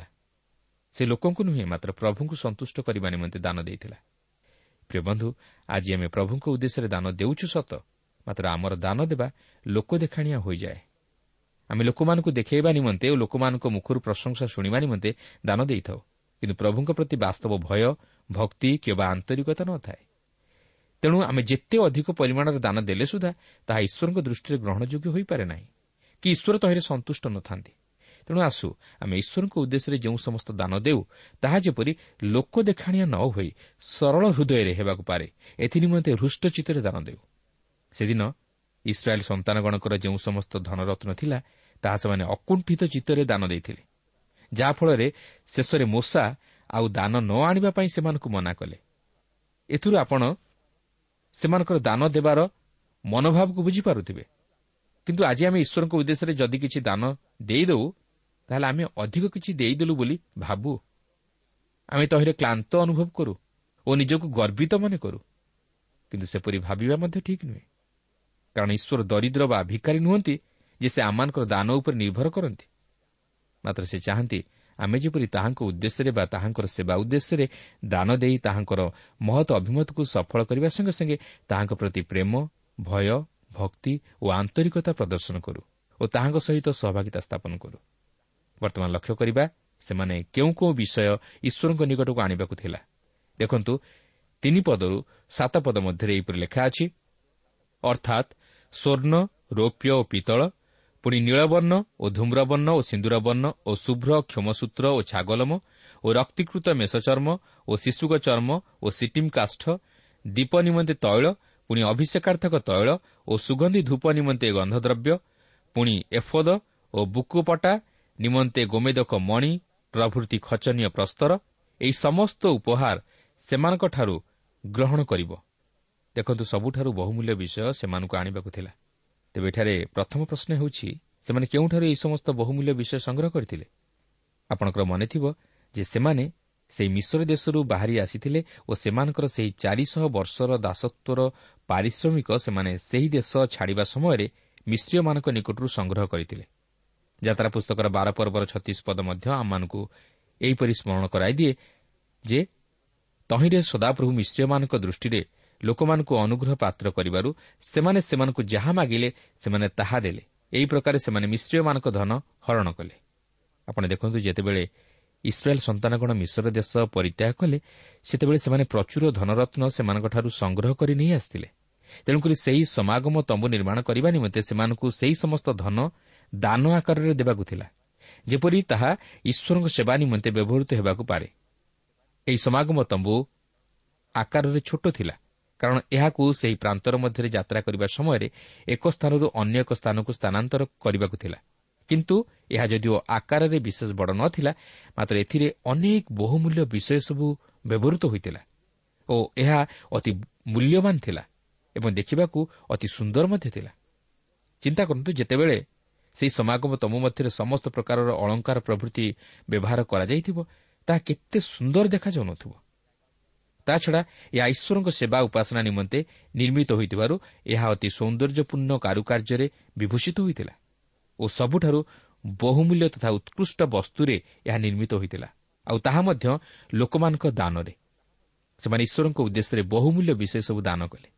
ସେ ଲୋକଙ୍କୁ ନୁହେଁ, ମାତ୍ର ପ୍ରଭୁଙ୍କୁ ସନ୍ତୁଷ୍ଟ କରିବା ନିମନ୍ତେ ଦାନ ଦେଇଥିଲା। ପ୍ରିୟ ବନ୍ଧୁ, ଆଜି ଆମେ ପ୍ରଭୁଙ୍କ ଉଦ୍ଦେଶ୍ୟରେ ଦାନ ଦେଉଛୁ ସତ, ମାତ୍ର ଆମର ଦାନ ଦେବା ଲୋକ ଦେଖାଣିଆ ହୋଇଯାଏ। ଆମେ ଲୋକମାନଙ୍କୁ ଦେଖାଇବା ନିମନ୍ତେ ଓ ଲୋକମାନଙ୍କ ମୁଖରୁ ପ୍ରଶଂସା ଶୁଣିବା ନିମନ୍ତେ ଦାନ ଦେଇଥାଉ, କିନ୍ତୁ ପ୍ରଭୁଙ୍କ ପ୍ରତି ବାସ୍ତବ ଭୟ, ଭକ୍ତି କିମ୍ବା ଆନ୍ତରିକତା ନ ଥାଏ। ତେଣୁ ଆମେ ଯେତେ ଅଧିକ ପରିମାଣର ଦାନ ଦେଲେ ସୁଦ୍ଧା ତାହା ଈଶ୍ୱରଙ୍କ ଦୃଷ୍ଟିରେ ଗ୍ରହଣଯୋଗ୍ୟ ହୋଇପାରେ ନାହିଁ, କି ଈଶ୍ୱର ତହିଁରେ ସନ୍ତୁଷ୍ଟ ନ ଥାନ୍ତି। ତେଣୁ ଆସୁ ଆମେ ଈଶ୍ୱରଙ୍କ ଉଦ୍ଦେଶ୍ୟରେ ଯେଉଁ ସମସ୍ତ ଦାନ ଦେଉ ତାହା ଯେପରି ଲୋକ ଦେଖାଣିଆ ନ ହୋଇ ସରଳ ହୃଦୟରେ ହେବାକୁ ପାରେ, ଏଥିନିମନ୍ତେ ହୃଷ୍ଟଚିତ୍ତରେ ଦାନ ଦେଉ। ସେଦିନ ଇସ୍ରାଏଲ୍ ସନ୍ତାନଗଣଙ୍କର ଯେଉଁ ସମସ୍ତ ଧନରତ୍ନ ଥିଲା ତାହା ସେମାନେ ଅକୁଣ୍ଠିତ ଚିତ୍ତରେ ଦାନ ଦେଇଥିଲେ, ଯାହାଫଳରେ ଶେଷରେ ମୋଶା ଆଉ ଦାନ ନ ଆଣିବା ପାଇଁ ସେମାନଙ୍କୁ ମନା କଲେ। ଏଥିରୁ ଆପଣ ସେମାନଙ୍କର ଦାନ ଦେବାର ମନୋଭାବକୁ ବୁଝିପାରୁଥିବେ। କିନ୍ତୁ ଆଜି ଆମେ ଈଶ୍ୱରଙ୍କ ଉଦ୍ଦେଶ୍ୟରେ ଯଦି କିଛି ଦାନ ଦେଇଦେଉ, ତାହେଲେ ଆମେ ଅଧିକ କିଛି ଦେଇଦେଲୁ ବୋଲି ଭାବୁ। ଆମେ ତହିଁରେ କ୍ଳାନ୍ତ ଅନୁଭବ କରୁ ଓ ନିଜକୁ ଗର୍ବିତ ମନେ କରୁ। କିନ୍ତୁ ସେପରି ଭାବିବା ମଧ୍ୟ ଠିକ୍ ନୁହେଁ, କାରଣ ଈଶ୍ୱର ଦରିଦ୍ର ବା ଭିକାରୀ ନୁହନ୍ତି ଯେ ସେ ଆମମାନଙ୍କର ଦାନ ଉପରେ ନିର୍ଭର କରନ୍ତି। ମାତ୍ର ସେ ଚାହାନ୍ତି ଆମେ ଯେପରି ତାହାଙ୍କ ଉଦ୍ଦେଶ୍ୟରେ ବା ତାହାଙ୍କର ସେବା ଉଦ୍ଦେଶ୍ୟରେ ଦାନ ଦେଇ ତାହାଙ୍କର ମହତ୍ ଅଭିମତକୁ ସଫଳ କରିବା ସଙ୍ଗେ ସଙ୍ଗେ ତାହାଙ୍କ ପ୍ରତି ପ୍ରେମ, ଭୟ, ଭକ୍ତି ଓ ଆନ୍ତରିକତା ପ୍ରଦର୍ଶନ କରୁ ଓ ତାହାଙ୍କ ସହିତ ସହଭାଗିତା ସ୍ଥାପନ କରୁ। ବର୍ତ୍ତମାନ ଲକ୍ଷ୍ୟ କରିବା ସେମାନେ କେଉଁ କେଉଁ ବିଷୟ ଈଶ୍ୱରଙ୍କ ନିକଟକୁ ଆଣିବାକୁ ଥିଲା। ଦେଖନ୍ତୁ, ତିନି ପଦରୁ ସାତ ପଦ ମଧ୍ୟରେ ଏହିପରି ଲେଖା ଅଛି, ଅର୍ଥାତ୍ ସ୍ୱର୍ଣ୍ଣ, ରୌପ୍ୟ ଓ ପିତ୍ତଳ, ପୁଣି ନୀଳବର୍ଣ୍ଣ ଓ ଧୂମ୍ରବର୍ଣ୍ଣ ଓ ସିନ୍ଦୁରବର୍ଣ୍ଣ ଓ ଶୁଭ୍ର କ୍ଷମସୂତ୍ର ଓ ଛାଗଲମ ଓ ରକ୍ତୀକୃତ ମେଷଚର୍ମ ଓ ଶିଶୁକ ଚର୍ମ ଓ ସିଟିମ୍ କାଷ୍ଠ, ଦୀପ ନିମନ୍ତେ ତୈଳ, ପୁଣି ଅଭିଷେକାର୍ଥକ ତୈଳ ଓ ସୁଗନ୍ଧି ଧୂପ ନିମନ୍ତେ ଗନ୍ଧଦ୍ରବ୍ୟ, ପୁଣି ଏଫୋଦ ଓ ବୁକୁପଟା ନିମନ୍ତେ ଗୋମେଦକ ମଣି ପ୍ରଭୃତି ଖଚନୀୟ ପ୍ରସ୍ତର, ଏହି ସମସ୍ତ ଉପହାର ସେମାନଙ୍କଠାରୁ ଗ୍ରହଣ କରିବ। ଦେଖନ୍ତୁ, ସବୁଠାରୁ ବହୁମୂଲ୍ୟ ବିଷୟ ସେମାନଙ୍କୁ ଆଣିବାକୁ ଥିଲା। ତେବେ ଏଠାରେ ପ୍ରଥମ ପ୍ରଶ୍ନ ହେଉଛି, ସେମାନେ କେଉଁଠାରୁ ଏହି ସମସ୍ତ ବହୁମୂଲ୍ୟ ବିଷୟ ସଂଗ୍ରହ କରିଥିଲେ? ଆପଣଙ୍କର ମନେଥିବ ଯେ ସେମାନେ ସେହି ମିଶ୍ର ଦେଶରୁ ବାହାରି ଆସିଥିଲେ ଓ ସେମାନଙ୍କର ସେହି ଚାରିଶହ ବର୍ଷର ଦାସତ୍ୱର ପାରିଶ୍ରମିକ ସେମାନେ ସେହି ଦେଶ ଛାଡ଼ିବା ସମୟରେ ମିଶ୍ରୀୟମାନଙ୍କ ନିକଟରୁ ସଂଗ୍ରହ କରିଥିଲେ। ଯାତ୍ରା ପୁସ୍ତକର ବାର ପର୍ବର ଛତିଶ ପଦ ମଧ୍ୟ ଆମମାନଙ୍କୁ ଏହିପରି ସ୍ମରଣ କରାଇଦିଏ ଯେ ତହିଁରେ ସଦାପ୍ରଭୁ ମିଶ୍ରୀୟମାନଙ୍କ ଦୃଷ୍ଟିରେ ଲୋକମାନଙ୍କୁ ଅନୁଗ୍ରହ ପାତ୍ର କରିବାରୁ ସେମାନେ ସେମାନଙ୍କୁ ଯାହା ମାଗିଲେ ସେମାନେ ତାହା ଦେଲେ। ଏହି ପ୍ରକାରେ ସେମାନେ ମିଶ୍ରୀୟମାନଙ୍କ ଧନ ହରଣ କଲେ। ଆପଣ ଦେଖନ୍ତୁ, ଯେତେବେଳେ ଇସ୍ରାଏଲ୍ ସନ୍ତାନଗଣ ମିଶ୍ର ଦେଶ ପରିତ୍ୟାଗ କଲେ, ସେତେବେଳେ ସେମାନେ ପ୍ରଚୁର ଧନରତ୍ନ ସେମାନଙ୍କଠାରୁ ସଂଗ୍ରହ କରି ନେଇ ଆସିଥିଲେ। ତେଣୁକରି ସେହି ସମାଗମ ତମ୍ବୁ ନିର୍ମାଣ କରିବା ନିମନ୍ତେ ସେମାନଙ୍କୁ ସେହି ସମସ୍ତ ଧନ ଦାନ ଆକାରରେ ଦେବାକୁ ଥିଲା, ଯେପରି ତାହା ଈଶ୍ୱରଙ୍କ ସେବା ନିମନ୍ତେ ବ୍ୟବହୃତ ହେବାକୁ ପାରେ। ଏହି ସମାଗମ ତମ୍ବୁ ଆକାରରେ ଛୋଟ ଥିଲା, କାରଣ ଏହାକୁ ସେହି ପ୍ରାନ୍ତର ମଧ୍ୟରେ ଯାତ୍ରା କରିବା ସମୟରେ ଏକ ସ୍ଥାନରୁ ଅନ୍ୟ ଏକ ସ୍ଥାନକୁ ସ୍ଥାନାନ୍ତର କରିବାକୁ ଥିଲା। କିନ୍ତୁ ଏହା ଯଦିଓ ଆକାରରେ ବିଶେଷ ବଡ଼ ନ ଥିଲା, ମାତ୍ର ଏଥିରେ ଅନେକ ବହୁମୂଲ୍ୟ ବିଷୟ ସବୁ ବ୍ୟବହୃତ ହୋଇଥିଲା ଓ ଏହା ଅତି ମୂଲ୍ୟବାନ ଥିଲା ଏବଂ ଦେଖିବାକୁ ଅତି ସୁନ୍ଦର ମଧ୍ୟ ଥିଲା। ଚିନ୍ତା କରନ୍ତୁ, ଯେତେବେଳେ ସେହି ସମାଗମ ତମ୍ବୁ ମଧ୍ୟରେ ସମସ୍ତ ପ୍ରକାରର ଅଳଙ୍କାର ପ୍ରଭୃତି ବ୍ୟବହାର କରାଯାଇଥିବ, ତାହା କେତେ ସୁନ୍ଦର ଦେଖାଯାଉନଥିବ। ତାଛଡ଼ା ଏହା ଈଶ୍ୱରଙ୍କ ସେବା ଉପାସନା ନିମନ୍ତେ ନିର୍ମିତ ହୋଇଥିବାରୁ ଏହା ଅତି ସୌନ୍ଦର୍ଯ୍ୟପୂର୍ଣ୍ଣ କାରୁକାର୍ଯ୍ୟରେ ବିଭୂଷିତ ହୋଇଥିଲା ଓ ସବୁଠାରୁ ବହୁମୂଲ୍ୟ ତଥା ଉତ୍କୃଷ୍ଟ ବସ୍ତୁରେ ଏହା ନିର୍ମିତ ହୋଇଥିଲା, ଆଉ ତାହା ମଧ୍ୟ ଲୋକମାନଙ୍କ ଦାନରେ। ସେମାନେ ଈଶ୍ୱରଙ୍କ ଉଦ୍ଦେଶ୍ୟରେ ବହୁମୂଲ୍ୟ ବିଷୟ ସବୁ ଦାନ କଲେ।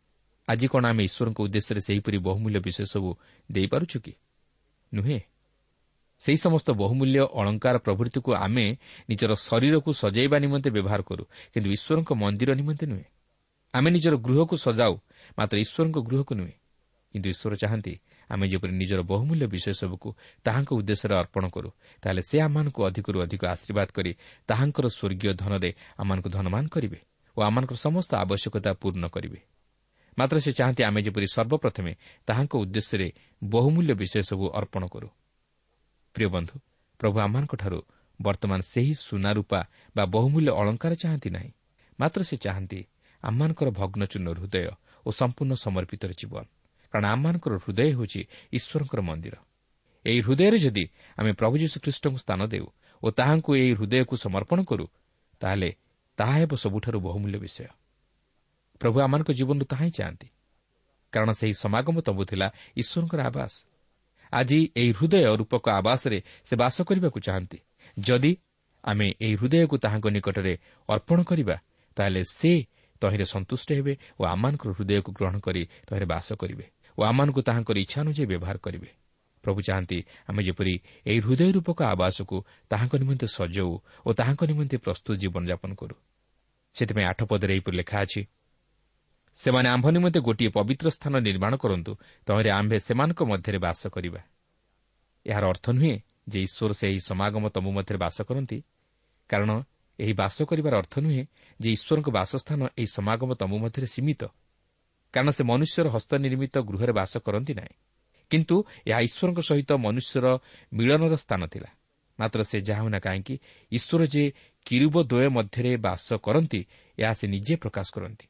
ଆଜି କ'ଣ ଆମେ ଈଶ୍ୱରଙ୍କ ଉଦ୍ଦେଶ୍ୟରେ ସେହିପରି ବହୁମୂଲ୍ୟ ବିଷୟ ସବୁ ଦେଇପାରୁଛୁ କି? ନୁହେଁ। ସେହି ସମସ୍ତ ବହୁମୂଲ୍ୟ ଅଳଙ୍କାର ପ୍ରଭୃତିକୁ ଆମେ ନିଜର ଶରୀରକୁ ସଜାଇବା ନିମନ୍ତେ ବ୍ୟବହାର କରୁ, କିନ୍ତୁ ଈଶ୍ୱରଙ୍କ ମନ୍ଦିର ନିମନ୍ତେ ନୁହେଁ। ଆମେ ନିଜର ଗୃହକୁ ସଜାଉ, ମାତ୍ର ଈଶ୍ୱରଙ୍କ ଗୃହକୁ ନୁହେଁ। କିନ୍ତୁ ଈଶ୍ୱର ଚାହାନ୍ତି ଆମେ ଯେପରି ନିଜର ବହୁମୂଲ୍ୟ ବିଷୟ ସବୁକୁ ତାହାଙ୍କ ଉଦ୍ଦେଶ୍ୟରେ ଅର୍ପଣ କରୁ, ତାହେଲେ ସେ ଆମମାନଙ୍କୁ ଅଧିକରୁ ଅଧିକ ଆଶୀର୍ବାଦ କରି ତାହାଙ୍କର ସ୍ୱର୍ଗୀୟ ଧନରେ ଆମମାନଙ୍କୁ ଧନମାନ କରିବେ ଓ ଆମମାନଙ୍କର ସମସ୍ତ ଆବଶ୍ୟକତା ପୂର୍ଣ୍ଣ କରିବେ। ମାତ୍ର ସେ ଚାହାନ୍ତି ଆମେ ଯେପରି ସର୍ବପ୍ରଥମେ ତାହାଙ୍କ ଉଦ୍ଦେଶ୍ୟରେ ବହୁମୂଲ୍ୟ ବିଷୟ ସବୁ ଅର୍ପଣ କରୁ। ପ୍ରିୟ ବନ୍ଧୁ, ପ୍ରଭୁ ଆମମାନଙ୍କଠାରୁ ବର୍ତ୍ତମାନ ସେହି ସୁନାରୂପା ବା ବହୁମୂଲ୍ୟ ଅଳଙ୍କାର ଚାହାନ୍ତି ନାହିଁ, ମାତ୍ର ସେ ଚାହାନ୍ତି ଆମମାନଙ୍କର ଭଗ୍ନଚୂର୍ଣ୍ଣ ହୃଦୟ ଓ ସମ୍ପୂର୍ଣ୍ଣ ସମର୍ପିତର ଜୀବନ। କାରଣ ଆମମାନଙ୍କର ହୃଦୟ ହେଉଛି ଈଶ୍ୱରଙ୍କର ମନ୍ଦିର। ଏହି ହୃଦୟରେ ଯଦି ଆମେ ପ୍ରଭୁ ଯୀଶୁଖ୍ରୀଷ୍ଟଙ୍କୁ ସ୍ଥାନ ଦେଉ ଓ ତାହାଙ୍କୁ ଏହି ହୃଦୟକୁ ସମର୍ପଣ କରୁ, ତାହେଲେ ତାହା ହେବ ସବୁଠାରୁ ବହୁମୂଲ୍ୟ ବିଷୟ। ପ୍ରଭୁ ଆମମାନଙ୍କ ଜୀବନରୁ ତାହା ହିଁ ଚାହାନ୍ତି, କାରଣ ସେହି ସମାଗମ ତମ୍ବୁ ଥିଲା ଈଶ୍ୱରଙ୍କର ଆବାସ। ଆଜି ଏହି ହୃଦୟ ରୂପକ ଆବାସରେ ସେ ବାସ କରିବାକୁ ଚାହାନ୍ତି। ଯଦି ଆମେ ଏହି ହୃଦୟକୁ ତାହାଙ୍କ ନିକଟରେ ଅର୍ପଣ କରିବା, ତାହେଲେ ସେ ତହିଁରେ ସନ୍ତୁଷ୍ଟ ହେବେ ଓ ଆମମାନଙ୍କର ହୃଦୟକୁ ଗ୍ରହଣ କରି ତହିଁରେ ବାସ କରିବେ ଓ ଆମମାନଙ୍କୁ ତାହାଙ୍କର ଇଚ୍ଛା ଅନୁଯାୟୀ ବ୍ୟବହାର କରିବେ। ପ୍ରଭୁ ଚାହାନ୍ତି ଆମେ ଯେପରି ଏହି ହୃଦୟ ରୂପକ ଆବାସକୁ ତାହାଙ୍କ ନିମନ୍ତେ ସଜାଉ ଓ ତାହାଙ୍କ ନିମନ୍ତେ ପ୍ରସ୍ତୁତ ଜୀବନଯାପନ କରୁ। ସେଥିପାଇଁ ଆଠ ପଦରେ ଏହିପରି ଲେଖା ଅଛି, ସେମାନେ ଆମ୍ଭ ନିମନ୍ତେ ଗୋଟିଏ ପବିତ୍ର ସ୍ଥାନ ନିର୍ମାଣ କରନ୍ତୁ, ତହିଁରେ ଆମ୍ଭେ ସେମାନଙ୍କ ମଧ୍ୟରେ ବାସ କରିବା। ଏହାର ଅର୍ଥ ନୁହେଁ ଯେ ଈଶ୍ୱର ସେହି ସମାଗମ ତମ୍ବୁ ମଧ୍ୟରେ ବାସ କରନ୍ତି, କାରଣ ଏହି ବାସ କରିବାର ଅର୍ଥ ନୁହେଁ ଯେ ଈଶ୍ୱରଙ୍କ ବାସସ୍ଥାନ ଏହି ସମାଗମ ତମ୍ବୁ ମଧ୍ୟରେ ସୀମିତ, କାରଣ ସେ ମନୁଷ୍ୟର ହସ୍ତନିର୍ମିତ ଗୃହରେ ବାସ କରନ୍ତି ନାହିଁ। କିନ୍ତୁ ଏହା ଈଶ୍ୱରଙ୍କ ସହିତ ମନୁଷ୍ୟର ମିଳନର ସ୍ଥାନ ଥିଲା। ମାତ୍ର ସେ ଯାହା ହେଉନା କାହିଁକି, ଈଶ୍ୱର ଯେ କିରୁବ ଦ୍ୱୟ ମଧ୍ୟରେ ବାସ କରନ୍ତି, ଏହା ସେ ନିଜେ ପ୍ରକାଶ କରନ୍ତି।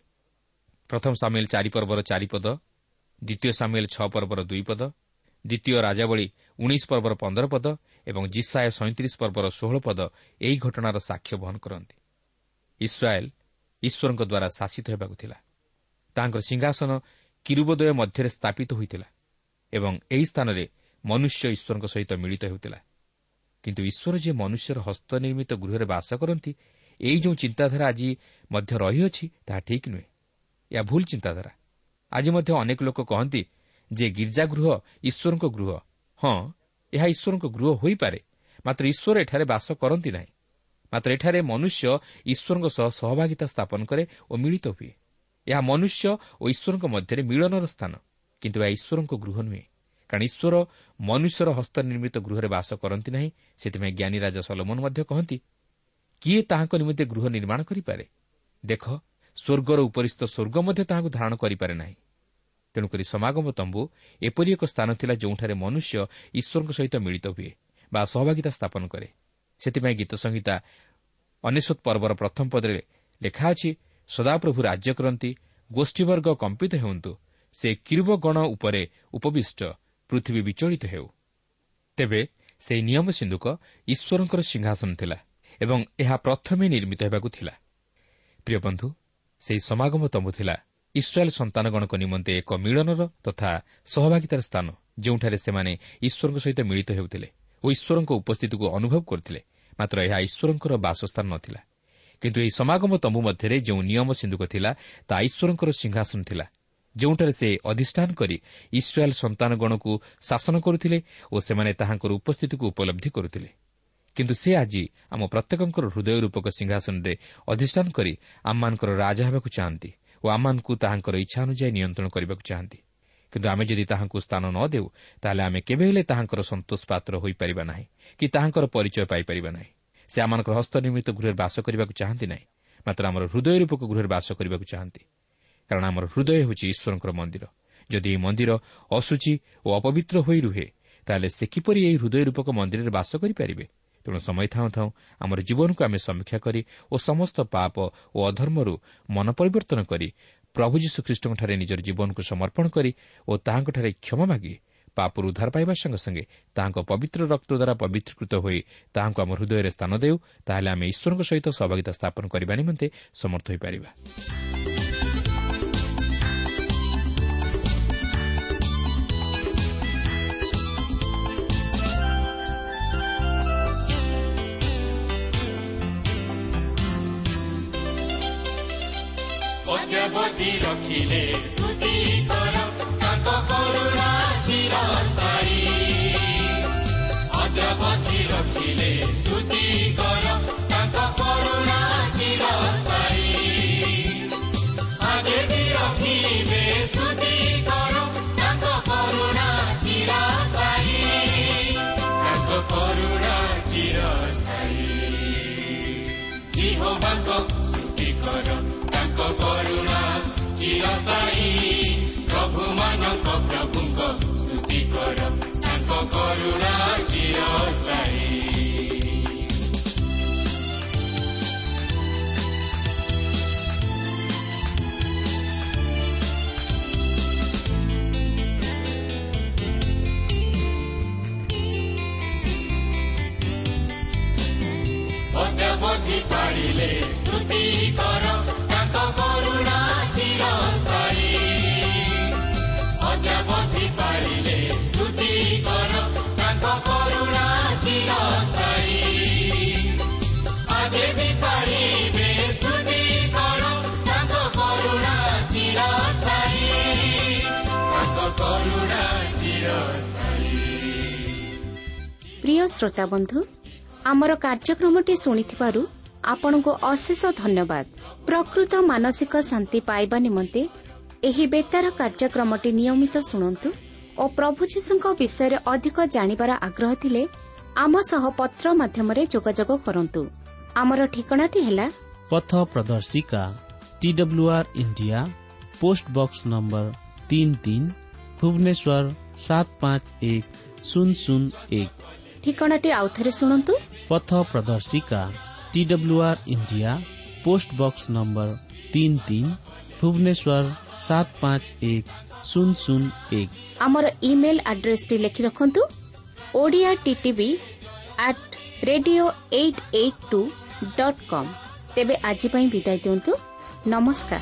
ପ୍ରଥମ ସାମୁଏଲ ଚାରି ପର୍ବର ଚାରିପଦ, ଦ୍ୱିତୀୟ ସାମୁଏଲ ଛଅ ପର୍ବର ଦୁଇ ପଦ, ଦ୍ୱିତୀୟ ରାଜାବଳୀ ଉଣେଇଶ ପର୍ବର ପନ୍ଦର ପଦ ଏବଂ ଜିସାୟ ସଇଁତିରିଶ ପର୍ବର ଷୋହଳ ପଦ ଏହି ଘଟଣାର ସାକ୍ଷ୍ୟ ବହନ କରନ୍ତି। ଇସ୍ରାଏଲ୍ ଈଶ୍ୱରଙ୍କ ଦ୍ୱାରା ଶାସିତ ହେବାକୁ ଥିଲା। ତାହାଙ୍କର ସିଂହାସନ କିରୁବଦ୍ୱୟ ମଧ୍ୟରେ ସ୍ଥାପିତ ହୋଇଥିଲା ଏବଂ ଏହି ସ୍ଥାନରେ ମନୁଷ୍ୟ ଈଶ୍ୱରଙ୍କ ସହିତ ମିଳିତ ହେଉଥିଲା। କିନ୍ତୁ ଈଶ୍ୱର ଯେ ମନୁଷ୍ୟର ହସ୍ତନିର୍ମିତ ଗୃହରେ ବାସ କରନ୍ତି, ଏହି ଯେଉଁ ଚିନ୍ତାଧାରା ଆଜି ମଧ୍ୟ ରହିଅଛି, ତାହା ଠିକ୍ ନୁହେଁ। ଏହା ଭୁଲ ଚିନ୍ତାଧାରା। ଆଜି ମଧ୍ୟ ଅନେକ ଲୋକ କହନ୍ତି ଯେ ଗୀର୍ଜାଗୃହ ଈଶ୍ୱରଙ୍କ ଗୃହ। ହଁ, ଏହା ଈଶ୍ୱରଙ୍କ ଗୃହ ହୋଇପାରେ, ମାତ୍ର ଈଶ୍ୱର ଏଠାରେ ବାସ କରନ୍ତି ନାହିଁ। ମାତ୍ର ଏଠାରେ ମନୁଷ୍ୟ ଈଶ୍ୱରଙ୍କ ସହ ସହଭାଗିତା ସ୍ଥାପନ କରେ ଓ ମିଳିତ ହୁଏ। ଏହା ମନୁଷ୍ୟ ଓ ଈଶ୍ୱରଙ୍କ ମଧ୍ୟରେ ମିଳନର ସ୍ଥାନ, କିନ୍ତୁ ଏହା ଈଶ୍ୱରଙ୍କ ଗୃହ ନୁହେଁ, କାରଣ ଈଶ୍ୱର ମନୁଷ୍ୟର ହସ୍ତନିର୍ମିତ ଗୃହରେ ବାସ କରନ୍ତି ନାହିଁ। ସେଥିପାଇଁ ଜ୍ଞାନୀ ରାଜା ସଲୋମନ ମଧ୍ୟ କହନ୍ତି, କିଏ ତାହାଙ୍କ ନିମନ୍ତେ ଗୃହ ନିର୍ମାଣ କରିପାରେ? ଦେଖ, ସ୍ୱର୍ଗର ଉପରିସ୍ଥ ସ୍ୱର୍ଗ ମଧ୍ୟ ତାହାକୁ ଧାରଣ କରିପାରେ ନାହିଁ। ତେଣୁକରି ସମାଗମ ତମ୍ବୁ ଏପରି ଏକ ସ୍ଥାନ ଥିଲା ଯେଉଁଠାରେ ମନୁଷ୍ୟ ଈଶ୍ୱରଙ୍କ ସହିତ ମିଳିତ ହୁଏ ବା ସହଭାଗିତା ସ୍ଥାପନ କରେ। ସେଥିପାଇଁ ଗୀତ ସଂହିତା ଅନେଶ୍ୱତ ପର୍ବର ପ୍ରଥମ ପଦରେ ଲେଖା ଅଛି, ସଦାପ୍ରଭୁ ରାଜ୍ୟ କରନ୍ତି, ଗୋଷ୍ଠୀବର୍ଗ କମ୍ପିତ ହେଉନ୍ତୁ, ସେ କିରୁବଗଣ ଉପରେ ଉପବିଷ୍ଟ, ପୃଥିବୀ ବିଚଳିତ ହେଉ। ତେବେ ସେହି ନିୟମ ସିନ୍ଧୁକ ଈଶ୍ୱରଙ୍କର ସିଂହାସନ ଥିଲା ଏବଂ ଏହା ପ୍ରଥମେ ନିର୍ମିତ ହେବାକୁ ଥିଲା। ପ୍ରିୟ ବନ୍ଧୁ, ସେହି ସମାଗମ ତମ୍ବୁ ଥିଲା ଇସ୍ରାଏଲ୍ ସନ୍ତାନଗଣଙ୍କ ନିମନ୍ତେ ଏକ ମିଳନର ତଥା ସହଭାଗିତାର ସ୍ଥାନ, ଯେଉଁଠାରେ ସେମାନେ ଈଶ୍ୱରଙ୍କ ସହିତ ମିଳିତ ହେଉଥିଲେ ଓ ଈଶ୍ୱରଙ୍କ ଉପସ୍ଥିତିକୁ ଅନୁଭବ କରୁଥିଲେ। ମାତ୍ର ଏହା ଈଶ୍ୱରଙ୍କର ବାସସ୍ଥାନ ନ ଥିଲା। କିନ୍ତୁ ଏହି ସମାଗମ ତମ୍ବୁ ମଧ୍ୟରେ ଯେଉଁ ନିୟମ ସିନ୍ଦୁକ ଥିଲା, ତାହା ଈଶ୍ୱରଙ୍କର ସିଂହାସନ ଥିଲା, ଯେଉଁଠାରେ ସେ ଅଧିଷ୍ଠାନ କରି ଇସ୍ରାଏଲ୍ ସନ୍ତାନଗଣକୁ ଶାସନ କରୁଥିଲେ ଓ ସେମାନେ ତାହାଙ୍କର ଉପସ୍ଥିତିକୁ ଉପଲବ୍ଧି କରୁଥିଲେ। କିନ୍ତୁ ସେ ଆଜି ଆମ ପ୍ରତ୍ୟେକଙ୍କର ହୃଦୟ ରୂପକ ସିଂହାସନରେ ଅଧିଷ୍ଠାନ କରି ଆମମାନଙ୍କର ରାଜା ହେବାକୁ ଚାହାନ୍ତି ଓ ଆମମାନଙ୍କୁ ତାହାଙ୍କର ଇଚ୍ଛା ଅନୁଯାୟୀ ନିୟନ୍ତ୍ରଣ କରିବାକୁ ଚାହାନ୍ତି। କିନ୍ତୁ ଆମେ ଯଦି ତାହାଙ୍କୁ ସ୍ଥାନ ନ ଦେଉ, ତାହେଲେ ଆମେ କେବେ ହେଲେ ତାହାଙ୍କର ସନ୍ତୋଷ ପାତ୍ର ହୋଇପାରିବା ନାହିଁ କି ତାହାଙ୍କର ପରିଚୟ ପାଇପାରିବା ନାହିଁ। ସେ ଆମମାନଙ୍କର ହସ୍ତନିର୍ମିତ ଗୃହରେ ବାସ କରିବାକୁ ଚାହାନ୍ତି ନାହିଁ, ମାତ୍ର ଆମର ହୃଦୟ ରୂପକ ଗୃହରେ ବାସ କରିବାକୁ ଚାହାନ୍ତି। କାରଣ ଆମର ହୃଦୟ ହେଉଛି ଈଶ୍ୱରଙ୍କର ମନ୍ଦିର। ଯଦି ଏହି ମନ୍ଦିର ଅଶୁଚି ଓ ଅପବିତ୍ର ହୋଇ ରୁହେ, ତାହେଲେ ସେ କିପରି ଏହି ହୃଦୟ ରୂପକ ମନ୍ଦିରରେ ବାସ କରିପାରିବେ? ତେଣୁ ସମୟ ଥାଉଁ ଥାଉଁ ଆମର ଜୀବନକୁ ଆମେ ସମୀକ୍ଷା କରି ଓ ସମସ୍ତ ପାପ ଓ ଅଧର୍ମରୁ ମନ ପରିବର୍ତ୍ତନ କରି ପ୍ରଭୁ ଯୀଶୁଖ୍ରୀଷ୍ଟଙ୍କଠାରେ ନିଜର ଜୀବନକୁ ସମର୍ପଣ କରି ଓ ତାହାଙ୍କଠାରେ କ୍ଷମା ମାଗି ପାପରୁ ଉଦ୍ଧାର ପାଇବା ସଙ୍ଗେ ସଙ୍ଗେ ତାହାଙ୍କ ପବିତ୍ର ରକ୍ତ ଦ୍ୱାରା ପବିତ୍ରକୃତ ହୋଇ ତାହାଙ୍କୁ ଆମ ହୃଦୟରେ ସ୍ଥାନ ଦେଉ, ତାହେଲେ ଆମେ ଈଶ୍ୱରଙ୍କ ସହିତ ସହଭାଗିତା ସ୍ଥାପନ କରିବା ନିମନ୍ତେ ସମର୍ଥ ହୋଇପାରିବା। ଅଦ୍ୟାବଧି ରଖିଲେ ସ୍ତୁତି କର, ତାଙ୍କ କରୁଣା ଚିରସ୍ଥାୟୀ। ଅଦ୍ୟାବଧି ରଖିଲେ ସ୍ତୁତି କର, ତାଙ୍କ କରୁଣା ଚିରସ୍ଥାୟୀ। ଆଗେ ବି ରଖିବେ ସ୍ତୁତି କର, ତାଙ୍କ କରୁଣା ଚିରସ୍ଥାୟୀ। ତାଙ୍କ କରୁଣା ଚିରସ୍ଥାୟୀ। ଯେହୋବାଙ୍କ ସ୍ତୁତି କର, ତାଙ୍କ କରୁଣା ଚିରସ୍ଥାୟୀ। ପ୍ରଭୁମାନଙ୍କ ପ୍ରଭୁଙ୍କ ସ୍ତୁତି କର, ତାଙ୍କ କରୁଣା ଚିରସ୍ଥାୟୀ। ଅଦ୍ୟାବଧି ପାଳିଲେ ସ୍ତୁତି କର, ତାଙ୍କ କରୁଣା ଚିରସ୍ଥାୟୀ। ଅଦ୍ୟାବଧି ପାଳିଲେ ସ୍ତୁତି କର, ତାଙ୍କ କରୁଣା ଚିରସ୍ଥାୟୀ। ଆଗେ ବି ପାଳିବେ ସ୍ତୁତି କର, ତାଙ୍କ କରୁଣା ଚିରସ୍ଥାୟୀ। ତାଙ୍କ କରୁଣା ଚିରସ୍ଥାୟୀ। ପ୍ରିୟ ଶ୍ରୋତା ବନ୍ଧୁ, ଆମର କାର୍ଯ୍ୟକ୍ରମଟି ଶୁଣିଥିବାରୁ ଆପଣଙ୍କୁ ଅଶେଷ ଧନ୍ୟବାଦ। ପ୍ରକୃତ ମାନସିକ ଶାନ୍ତି ପାଇବା ନିମନ୍ତେ ଏହି ବେତାର କାର୍ଯ୍ୟକ୍ରମଟି ନିୟମିତ ଶୁଣନ୍ତୁ ଓ ପ୍ରଭୁ ଯୀଶୁଙ୍କ ବିଷୟରେ ଅଧିକ ଜାଣିବାର ଆଗ୍ରହ ଥିଲେ ଆମ ସହ ପତ୍ର ମାଧ୍ୟମରେ ଯୋଗାଯୋଗ କରନ୍ତୁ। ଆମର ଠିକଣାଟି ହେଲା ପଥ ପ୍ରଦର୍ଶିକା ଟି W R India, post box number ତିନି ତିନି, ଭୁବନେଶ୍ୱର ସାତ ପାଞ୍ଚ ଏକ ଶୂନ ଶୂନ ଏକ। ଠିକଣାଟି ଆଉଥରେ ଶୁଣନ୍ତୁ। ପଥ ପ୍ରଦର୍ଶିକା ଟି W R India, post box number ତିନି ତିନି, ଭୁବନେଶ୍ୱର ସାତ ପାଞ୍ଚ ଏକ ଶୂନ ଶୂନ ଏକ। ଆମର ଇମେଲ ଆଡ୍ରେସଟି ଲେଖି ରଖନ୍ତୁ, Odia TTV at radio eight eight two dot com. ତେବେ ଆଜି ପାଇଁ ବିଦାୟ ଦିଅନ୍ତୁ। ନମସ୍କାର।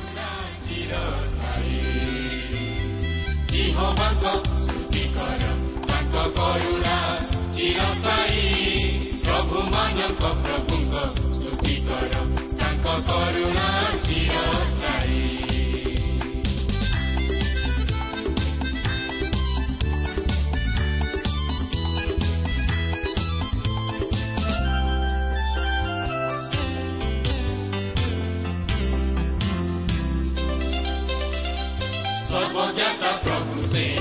ପ୍ରଭୁମାନଙ୍କ ପ୍ରଭୁଙ୍କ ସ୍ତୁତି କର, ତାଙ୍କ କରୁଣା ଚିରସ୍ଥାୟୀ। ସର୍ବଜ୍ଞାତା ପ୍ରଭୁ ସେ